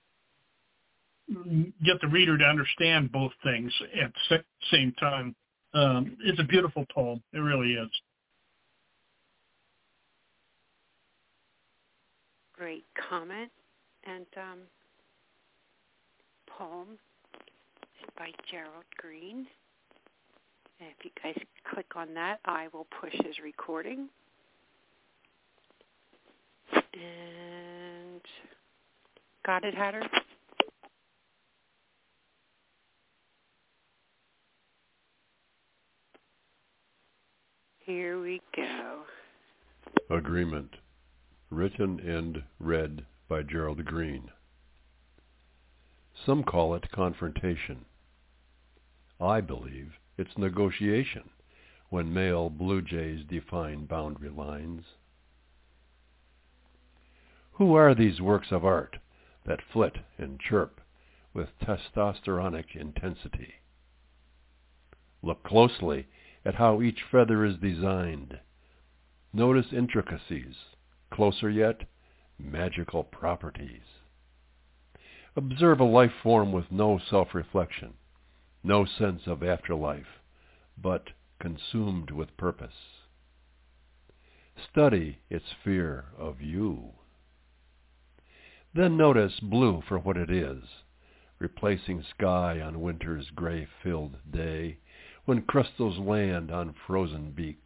S5: get the reader to understand both things at the same time. It's a beautiful poem. It really is.
S3: Great comment. And poem is by Gerald Green. And if you guys click on that, I will push his recording. And got it, Hatter? Here we go.
S12: Agreement, written and read by Gerald Green. Some call it confrontation. I believe it's negotiation when male blue jays define boundary lines. Who are these works of art that flit and chirp with testosteronic intensity? Look closely at how each feather is designed. Notice intricacies, closer yet, magical properties. Observe a life form with no self-reflection, no sense of afterlife, but consumed with purpose. Study its fear of you. Then notice blue for what it is, replacing sky on winter's gray-filled day, when crystals land on frozen beaks.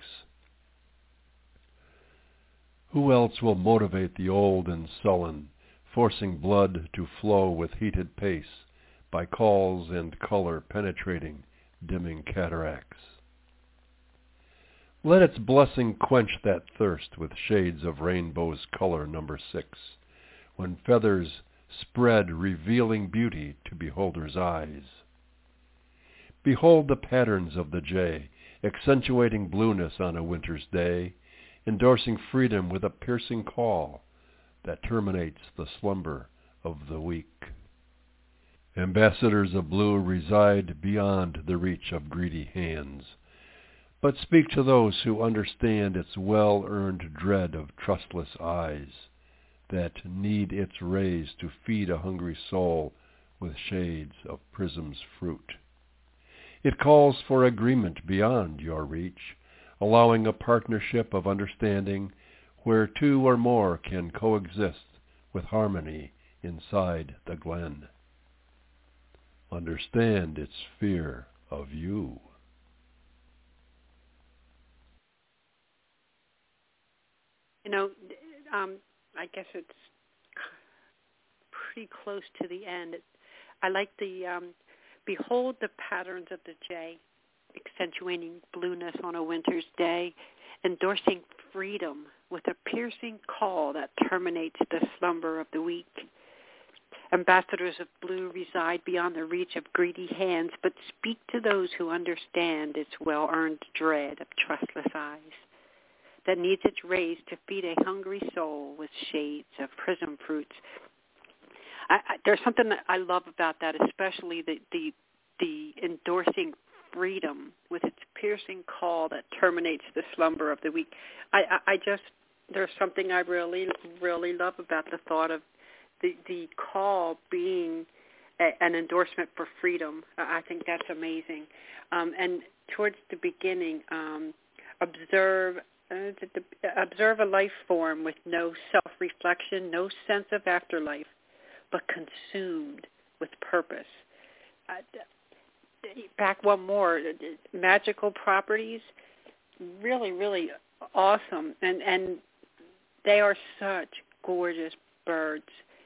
S12: Who else will motivate the old and sullen, forcing blood to flow with heated pace by calls and color penetrating, dimming cataracts? Let its blessing quench that thirst with shades of rainbow's color number 6, when feathers spread revealing beauty to beholders' eyes. Behold the patterns of the jay, accentuating blueness on a winter's day, endorsing freedom with a piercing call that terminates the slumber of the weak. Ambassadors of blue reside beyond the reach of greedy hands, but speak to those who understand its well-earned dread of trustless eyes that need its rays to feed a hungry soul with shades of prism's fruit. It calls for agreement beyond your reach, allowing a partnership of understanding where two or more can coexist with harmony inside the glen. Understand its fear of you.
S3: You know, I guess it's pretty close to the end. I like the behold the patterns of the jay, accentuating blueness on a winter's day, endorsing freedom with a piercing call that terminates the slumber of the weak. Ambassadors of blue reside beyond the reach of greedy hands, but speak to those who understand its well-earned dread of trustless eyes that needs its rays to feed a hungry soul with shades of prism fruits. There's something that I love about that, especially the endorsing freedom with its piercing call that terminates the slumber of the weak. There's something I really, really love about the thought of the call being an endorsement for freedom. I think that's amazing. And towards the beginning, observe a life form with no self-reflection, no sense of afterlife, but consumed with purpose. Back one more, magical properties, really, really awesome. And they are such gorgeous birds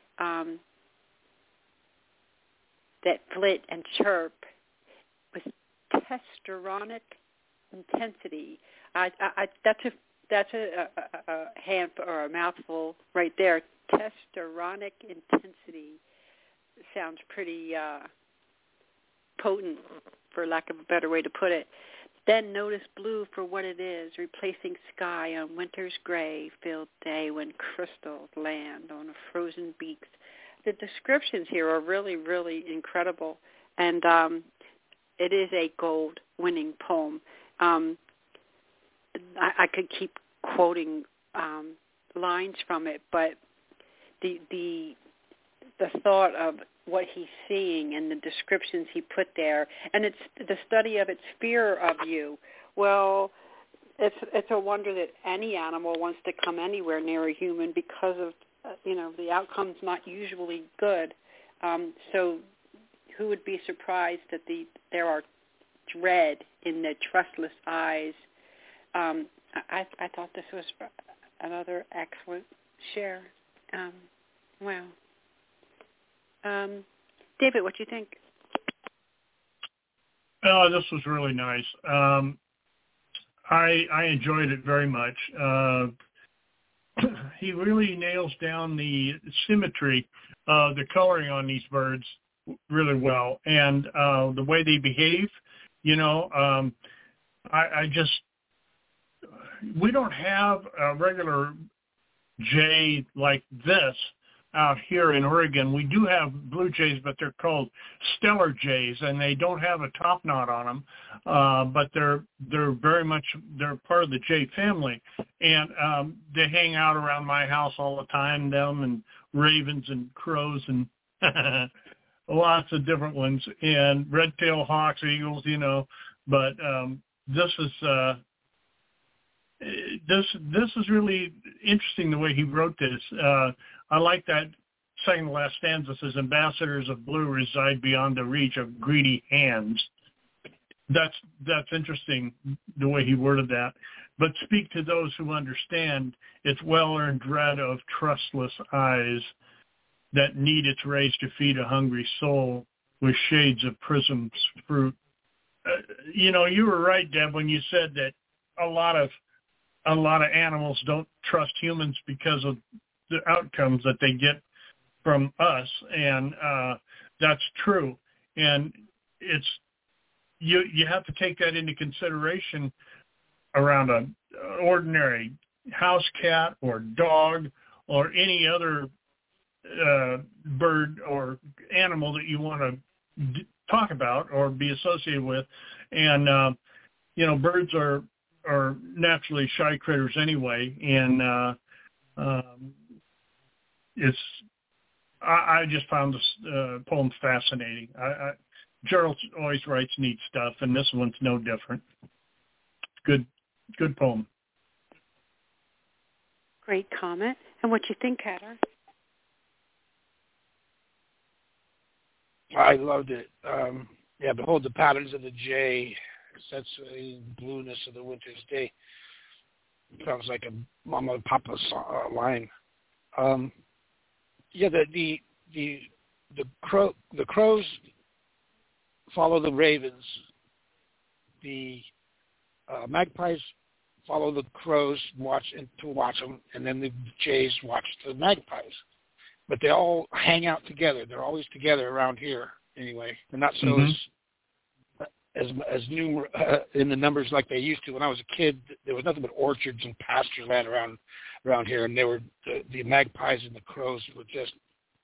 S3: that flit and chirp with testosteronic intensity. That's a hand or a mouthful right there. Testosteronic intensity sounds pretty potent, for lack of a better way to put it. Then notice blue for what it is, replacing sky on winter's gray-filled day when crystals land on a frozen beaks. The descriptions here are really, really incredible, and it is a gold-winning poem. I could keep quoting lines from it, but the thought of what he's seeing and the descriptions he put there, and it's the study of its fear of you. Well, it's a wonder that any animal wants to come anywhere near a human because of the outcome's not usually good. So who would be surprised that there are dread in the trustless eyes? I thought this was another excellent share. Wow. David, what do you think?
S5: Oh, this was really nice. I enjoyed it very much. he really nails down the symmetry of the coloring on these birds really well, and the way they behave. You know, we don't have a regular jay like this out here in Oregon. We do have blue jays, but they're called Steller jays, and they don't have a top knot on them. But they're very much, they're part of the jay family, and they hang out around my house all the time. Them and ravens and crows and lots of different ones, and red-tailed hawks, eagles, you know. But this is really interesting the way he wrote this. I like that second to last stanza says, ambassadors of blue reside beyond the reach of greedy hands. That's interesting the way he worded that. But speak to those who understand its well-earned dread of trustless eyes that need its rays to feed a hungry soul with shades of prism's fruit. You know, you were right, Deb, when you said that a lot of animals don't trust humans because of the outcomes that they get from us, and that's true. And it's you have to take that into consideration around an ordinary house cat or dog or any other bird or animal that you want to talk about or be associated with. And you know, birds are naturally shy critters anyway, and I just found this poem fascinating. Gerald always writes neat stuff, and this one's no different. Good poem.
S3: Great comment. And what you think, Hatter?
S7: I loved it. Behold the patterns of the jay, sets the blueness of the winter's day. Sounds like a Mama and Papa line. The crows follow the ravens. The magpies follow the crows, watch them, and then the jays watch the magpies. But they all hang out together. They're always together around here anyway. They're not so as numerous in the numbers like they used to. When I was a kid, there was nothing but orchards and pasture land around here, and they were the magpies and the crows were just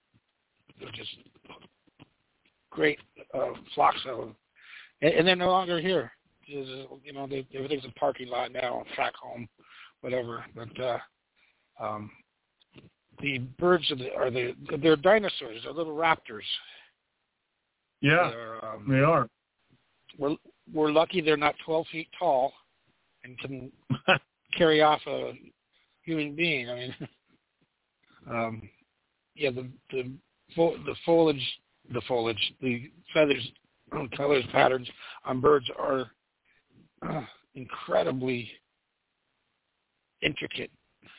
S7: great flocks of them. And they're no longer here. You know, everything's a parking lot now, track home, whatever. But the birds they're dinosaurs. They're little raptors.
S5: Yeah, they are.
S7: We're lucky they're not 12 feet tall and can carry off a human being. I mean, the foliage, the feathers, colors, patterns on birds are incredibly intricate.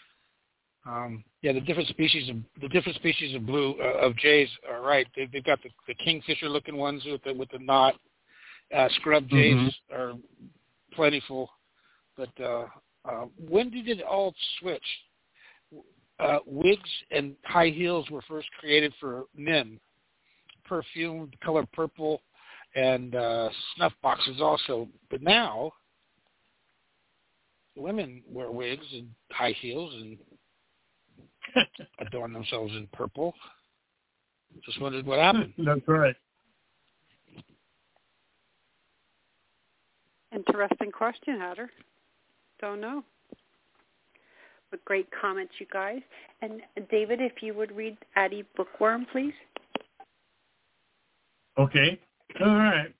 S7: The different species of blue of jays are right. They've got the kingfisher looking ones with the knot. Scrub jays are plentiful, but when did it all switch? Wigs and high heels were first created for men. Perfume, color purple, and snuff boxes also. But now, women wear wigs and high heels and adorn themselves in purple. Just wondered what happened.
S5: That's right.
S3: Interesting question, Hatter. Don't know. But great comments, you guys. And David, if you would read Addie Bookworm, please.
S5: Okay. All right.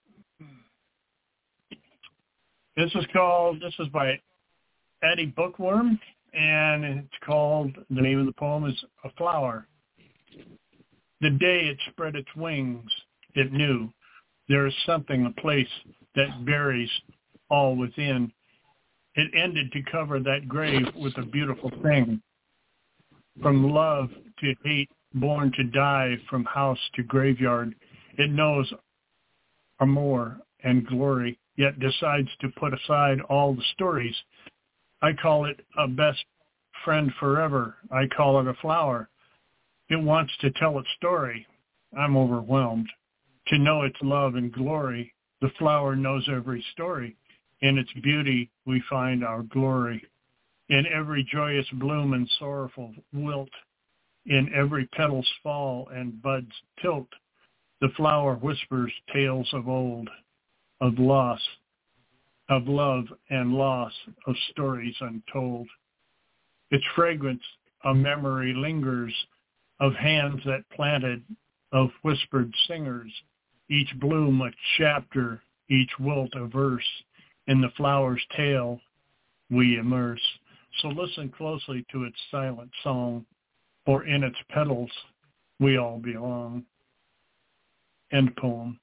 S5: This is by Addie Bookworm, and it's called, the name of the poem is A Flower. The day it spread its wings, it knew there is something, a place that buries all within. It ended to cover that grave with a beautiful thing. From love to hate, born to die, from house to graveyard, it knows amour and glory, yet decides to put aside all the stories. I call it a best friend forever. I call it a flower. It wants to tell its story. I'm overwhelmed. To know its love and glory, the flower knows every story. In its beauty we find our glory. In every joyous bloom and sorrowful wilt, in every petal's fall and bud's tilt, the flower whispers tales of old, of loss, of love and loss, of stories untold. Its fragrance a memory lingers, of hands that planted, of whispered singers, each bloom a chapter, each wilt a verse. In the flower's tale we immerse. So listen closely to its silent song, for in its petals we all belong. End poem.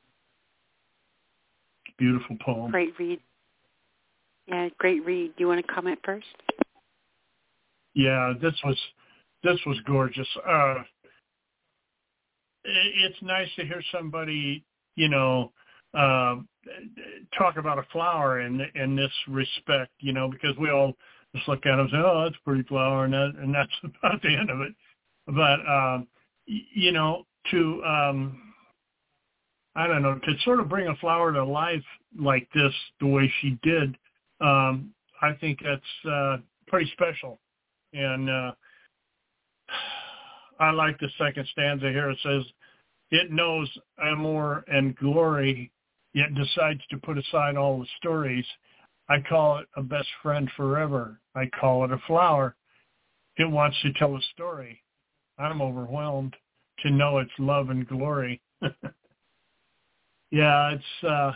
S5: Beautiful poem.
S3: Great read. Yeah, great read. You want to comment first?
S5: Yeah, this was gorgeous. It's nice to hear somebody, talk about a flower in this respect, because we all just look at it and say, oh, that's a pretty flower, and that's about the end of it. But, to sort of bring a flower to life like this, the way she did, I think that's pretty special. And I like the second stanza here. It says, it knows amour and glory, yet decides to put aside all the stories. I call it a best friend forever. I call it a flower. It wants to tell a story. I'm overwhelmed to know its love and glory. Yeah, it's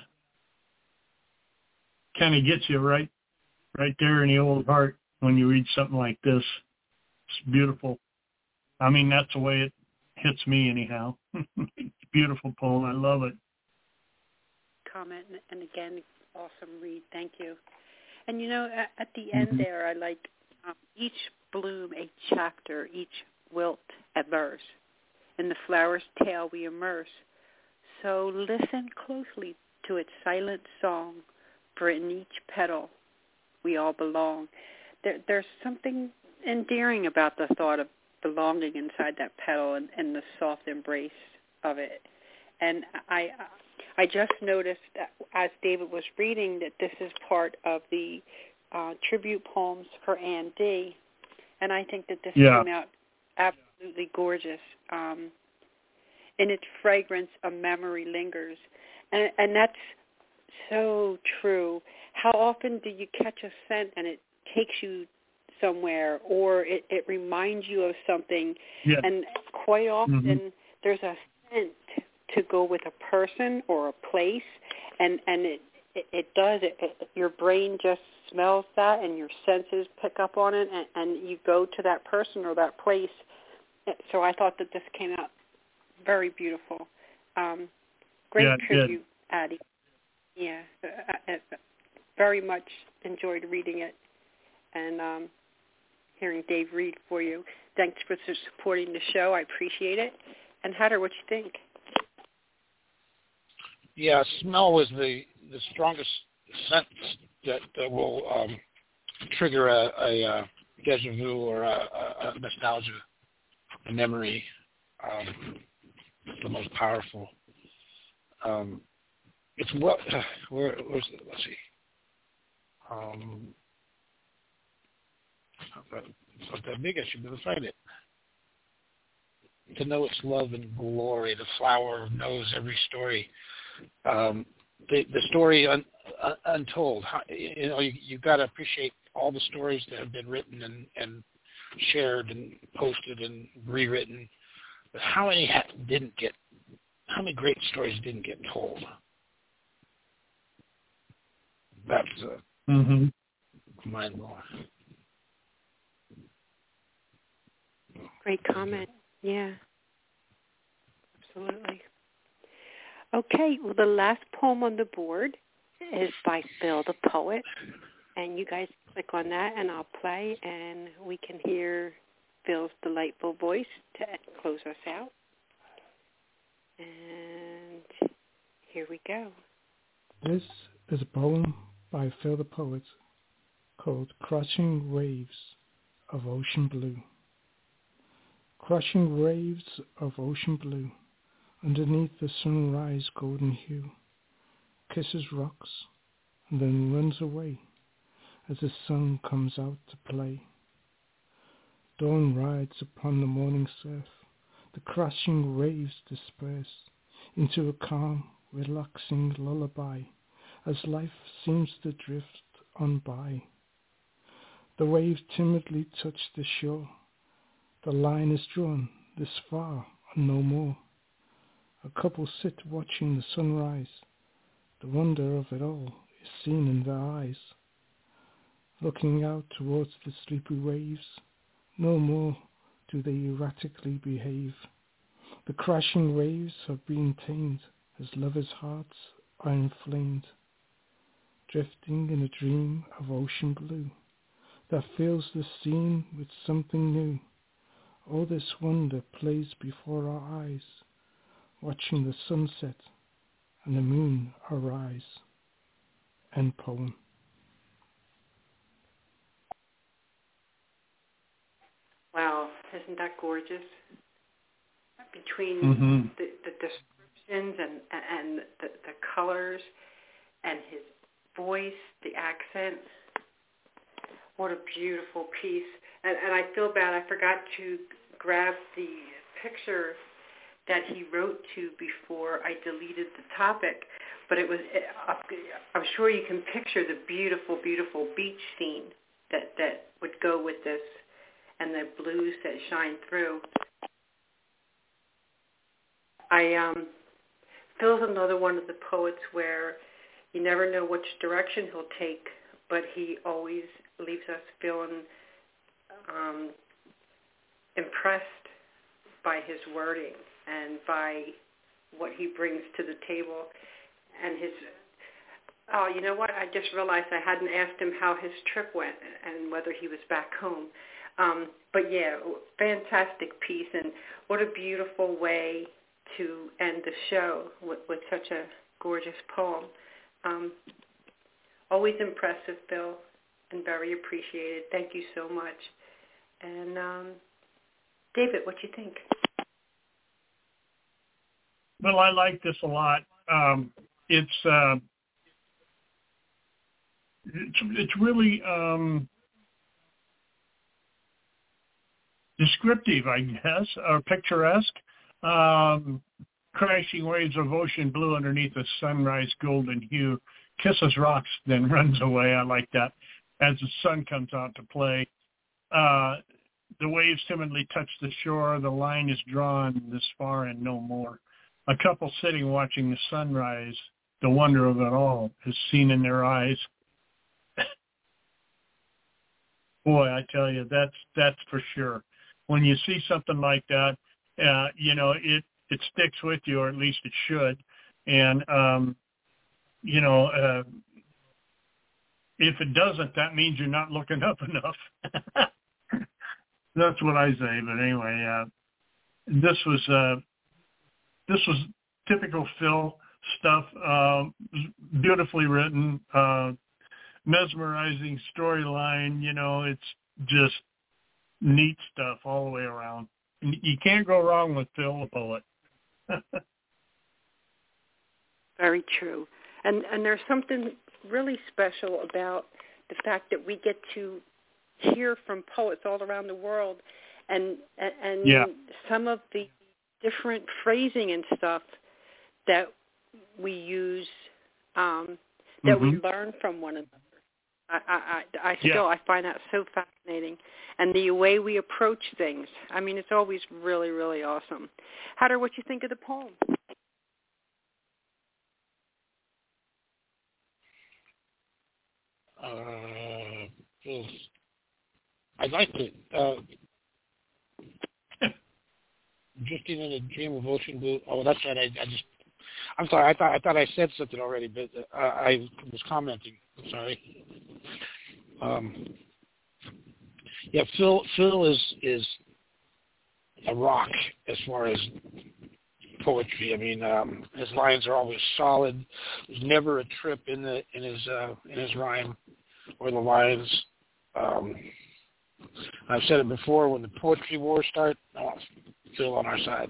S5: kind of gets you right there in the old heart when you read something like this. It's beautiful. I mean, that's the way it hits me anyhow. Beautiful poem. I love it.
S3: Comment, and again, awesome read. Thank you. And at the end there, I like each bloom a chapter, each wilt a verse. In the flower's tale we immerse. So listen closely to its silent song, for in each petal we all belong. There's something endearing about the thought of belonging inside that petal and the soft embrace of it. And I just noticed that as David was reading that this is part of the tribute poems for Ann D. And I think that this came out absolutely gorgeous. In its fragrance, a memory lingers. And that's so true. How often do you catch a scent and it takes you somewhere, or it reminds you of something?
S5: Yeah.
S3: And quite often there's a scent to go with a person or a place, and it does. Your brain just smells that, and your senses pick up on it, and you go to that person or that place. So I thought that this came out very beautiful. Great tribute, Addie. Yeah, I very much enjoyed reading it and hearing Dave read for you. Thanks for supporting the show. I appreciate it. And Hatter, what you think?
S7: Yeah, smell was the strongest sense that will trigger a deja vu or a nostalgia, a memory. The most powerful. It's where's it? Let's see. It's not that big. I should be able to find it. To know its love and glory, the flower knows every story. The story untold. You've got to appreciate all the stories that have been written and shared and posted and rewritten. But how many great stories didn't get told? That's mind-blowing.
S3: Great comment. Yeah, absolutely. Okay, well, the last poem on the board is by Phil the Poet. And you guys click on that, and I'll play, and we can hear Phil's delightful voice to close us out. And here we go.
S13: This is a poem by Phil the Poet called Crushing Waves of ocean blue. Crushing waves of ocean blue, underneath the sunrise golden hue, kisses rocks and then runs away as the sun comes out to play. Dawn rides upon the morning surf, the crashing waves disperse into a calm, relaxing lullaby as life seems to drift on by. The waves timidly touch the shore, the line is drawn this far and no more. A couple sit watching the sunrise, the wonder of it all is seen in their eyes. Looking out towards the sleepy waves, no more do they erratically behave. The crashing waves have been tamed as lovers' hearts are inflamed, drifting in a dream of ocean blue that fills the scene with something new. All this wonder plays before our eyes, watching the sunset and the moon arise. End poem.
S3: Wow, isn't that gorgeous? Between the descriptions and the colors and his voice, the accent, what a beautiful piece. And I feel bad, I forgot to grab the picture that he wrote to before I deleted the topic, but it was, I'm sure you can picture the beautiful, beautiful beach scene that would go with this and the blues that shine through. Phil's another one of the poets where you never know which direction he'll take, but he always leaves us feeling impressed by his wording and by what he brings to the table. And you know what? I just realized I hadn't asked him how his trip went and whether he was back home. But yeah, fantastic piece, and what a beautiful way to end the show with such a gorgeous poem. Always impressive, Bill, and very appreciated. Thank you so much. And David, what do you think?
S5: Well, I like this a lot. It's really descriptive, I guess, or picturesque. Crashing waves of ocean blue underneath a sunrise golden hue, kisses rocks, then runs away. I like that. As the sun comes out to play. The waves timidly touch the shore. The line is drawn this far and no more. A couple sitting watching the sunrise. The wonder of it all is seen in their eyes. Boy, I tell you, that's for sure. When you see something like that, it sticks with you, or at least it should. And, if it doesn't, that means you're not looking up enough. That's what I say. But anyway, this was typical Phil stuff, beautifully written, mesmerizing storyline. It's just neat stuff all the way around. You can't go wrong with Phil the poet.
S3: Very true. And there's something really special about the fact that we get to hear from poets all around the world, and some of the different phrasing and stuff that we use, that we learn from one another. I find that so fascinating. And the way we approach things, I mean, it's always really, really awesome. Hatter, what you think of the poem?
S7: I liked it. Drifting in a dream of ocean blue. Oh, that's right. I'm sorry. I thought I said something already, but I was commenting. I'm sorry. Phil is a rock as far as poetry. I mean, his lines are always solid. There's never a trip in his rhyme or the lines. I've said it before, when the poetry wars start, Phil on our side.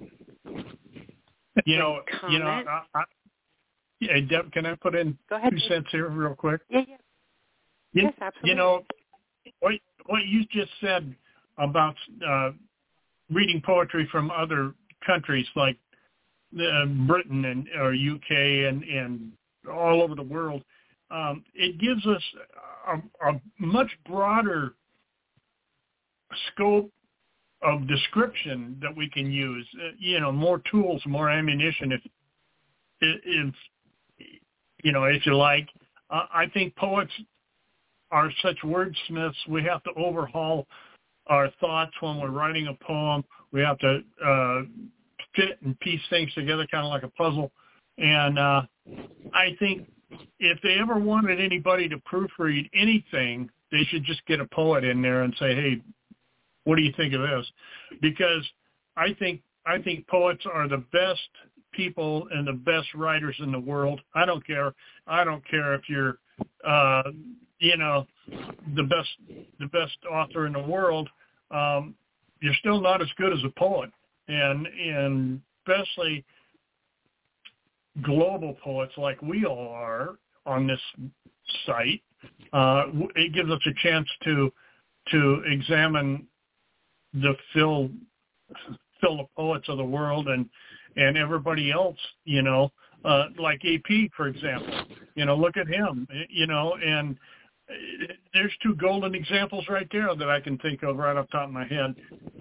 S5: Deb, can I put in 2 cents here real quick?
S3: Yeah. Yes, absolutely.
S5: What you just said about reading poetry from other countries like Britain or UK and all over the world, it gives us a much broader scope of description that we can use. More tools, more ammunition, if you like. I think poets are such wordsmiths. We have to overhaul our thoughts when we're writing a poem. We have to fit and piece things together kind of like a puzzle. And I think if they ever wanted anybody to proofread anything, they should just get a poet in there and say, hey, what do you think of this? Because I think poets are the best people and the best writers in the world. I don't care if you're the best author in the world. You're still not as good as a poet, and especially global poets like we all are on this site. It gives us a chance to examine the Phil the poets of the world and everybody else, like AP, for example. Look at him, and there's 2 golden examples right there that I can think of right off the top of my head.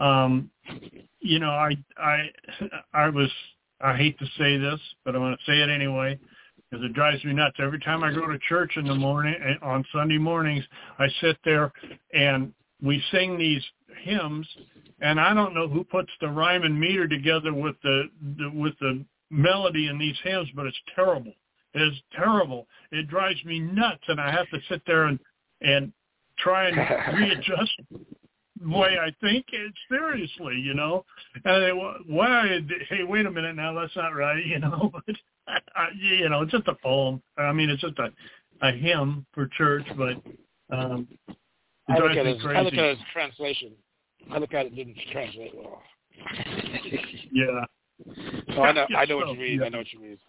S5: I hate to say this, but I'm going to say it anyway, because it drives me nuts. Every time I go to church in the morning, on Sunday mornings, I sit there and we sing these hymns, and I don't know who puts the rhyme and meter together with the melody in these hymns, but it's terrible. It is terrible. It drives me nuts, and I have to sit there and try and readjust the way I think. Seriously, And hey, wait a minute now, that's not right, But it's just a poem. I mean, it's just a hymn for church, but
S7: I look at it as translation. I look at it didn't translate well.
S5: Yeah.
S7: So I know what you mean.
S5: Yeah.
S7: I know what you mean.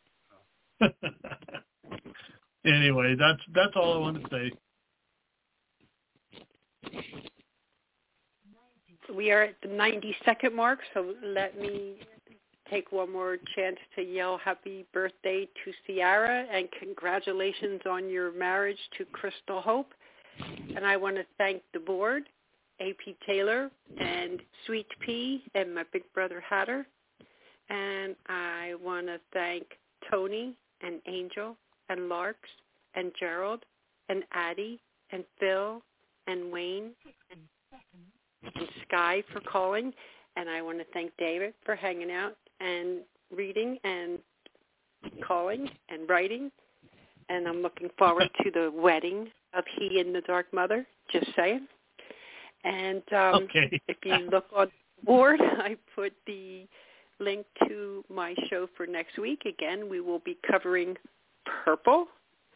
S5: Anyway, that's all I want to say.
S3: We are at the 90-second mark, so let me take one more chance to yell happy birthday to Ciara and congratulations on your marriage to Crystal Hope. And I want to thank the board, AP Taylor and Sweet Pea and my big brother Hatter. And I want to thank Tony and Angel and Larks and Gerald and Addie and Phil and Wayne and Sky for calling. And I want to thank David for hanging out and reading and calling and writing. And I'm looking forward to the wedding of he and the Dark Mother, just saying. And if you look on the board, I put the link to my show for next week. Again, we will be covering Purple.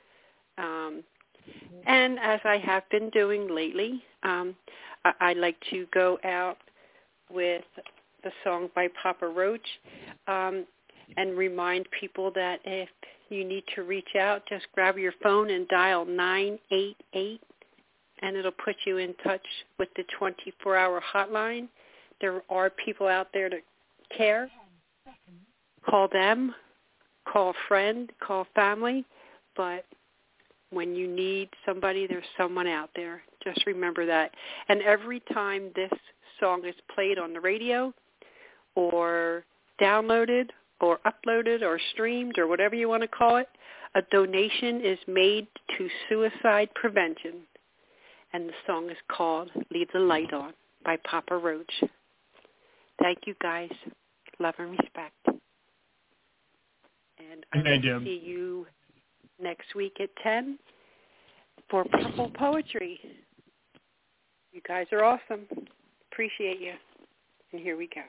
S3: And as I have been doing lately, I like to go out with the song by Papa Roach and remind people that if you need to reach out, just grab your phone and dial 988, and it'll put you in touch with the 24-hour hotline. There are people out there that care. Call them, call a friend, call family, but when you need somebody, there's someone out there. Just remember that. And every time this song is played on the radio or downloaded or uploaded or streamed or whatever you want to call it, a donation is made to suicide prevention. And the song is called Leave the Light On by Papa Roach. Thank you, guys. Love and respect. And I will see you next week at 10 for Purple Poetry. You guys are awesome. Appreciate you. And here we go.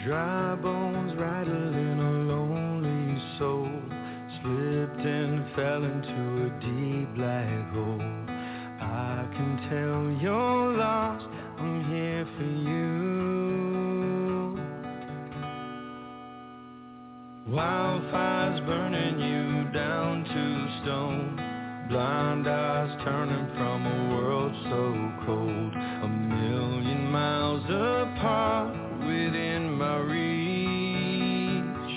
S14: Dry bones rattling a lonely soul, slipped and fell into a deep black hole. I can tell you're lost, I'm here for you. Wildfires burning you down to stone, blind eyes turning from a world so cold, 1,000,000 miles apart within my reach.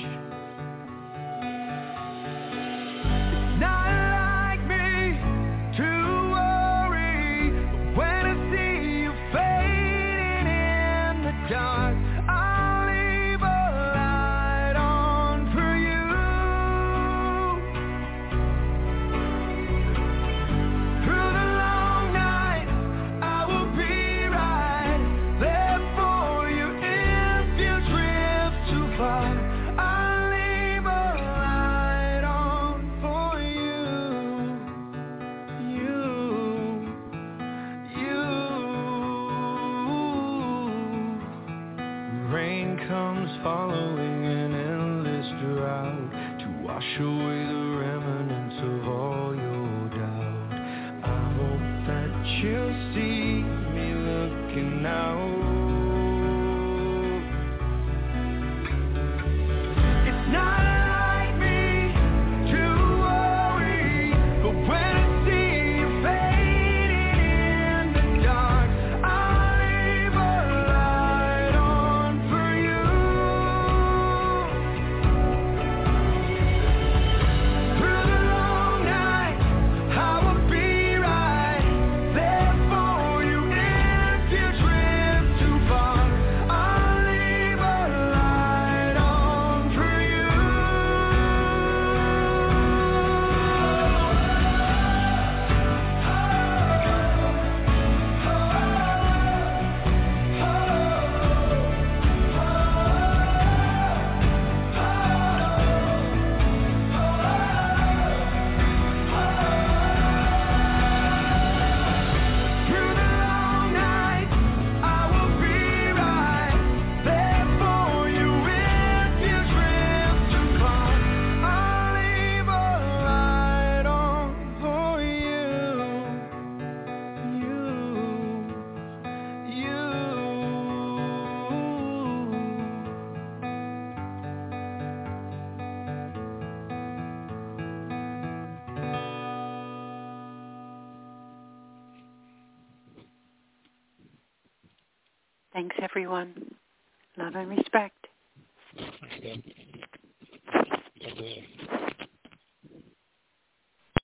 S14: It's not like me to worry, but when I see you fading in the dark, I'll leave a light on for you. Through the long night, I will be right there for you. If you drift too far, I'll leave a light on for you. Rain comes following an endless drought to wash away the remnants of all your doubt. I hope that you'll see me looking out. It's not like me to worry, but when I see you fading in the dark, I'll leave a light on for you. Through the long night, I will be right there for you. If you drift too far, I'll leave a light on for you. Through the long night, I will be right there for you. If you drift too far, I'll leave a light on for you.
S3: Thanks, everyone. Love and respect.
S7: That's good.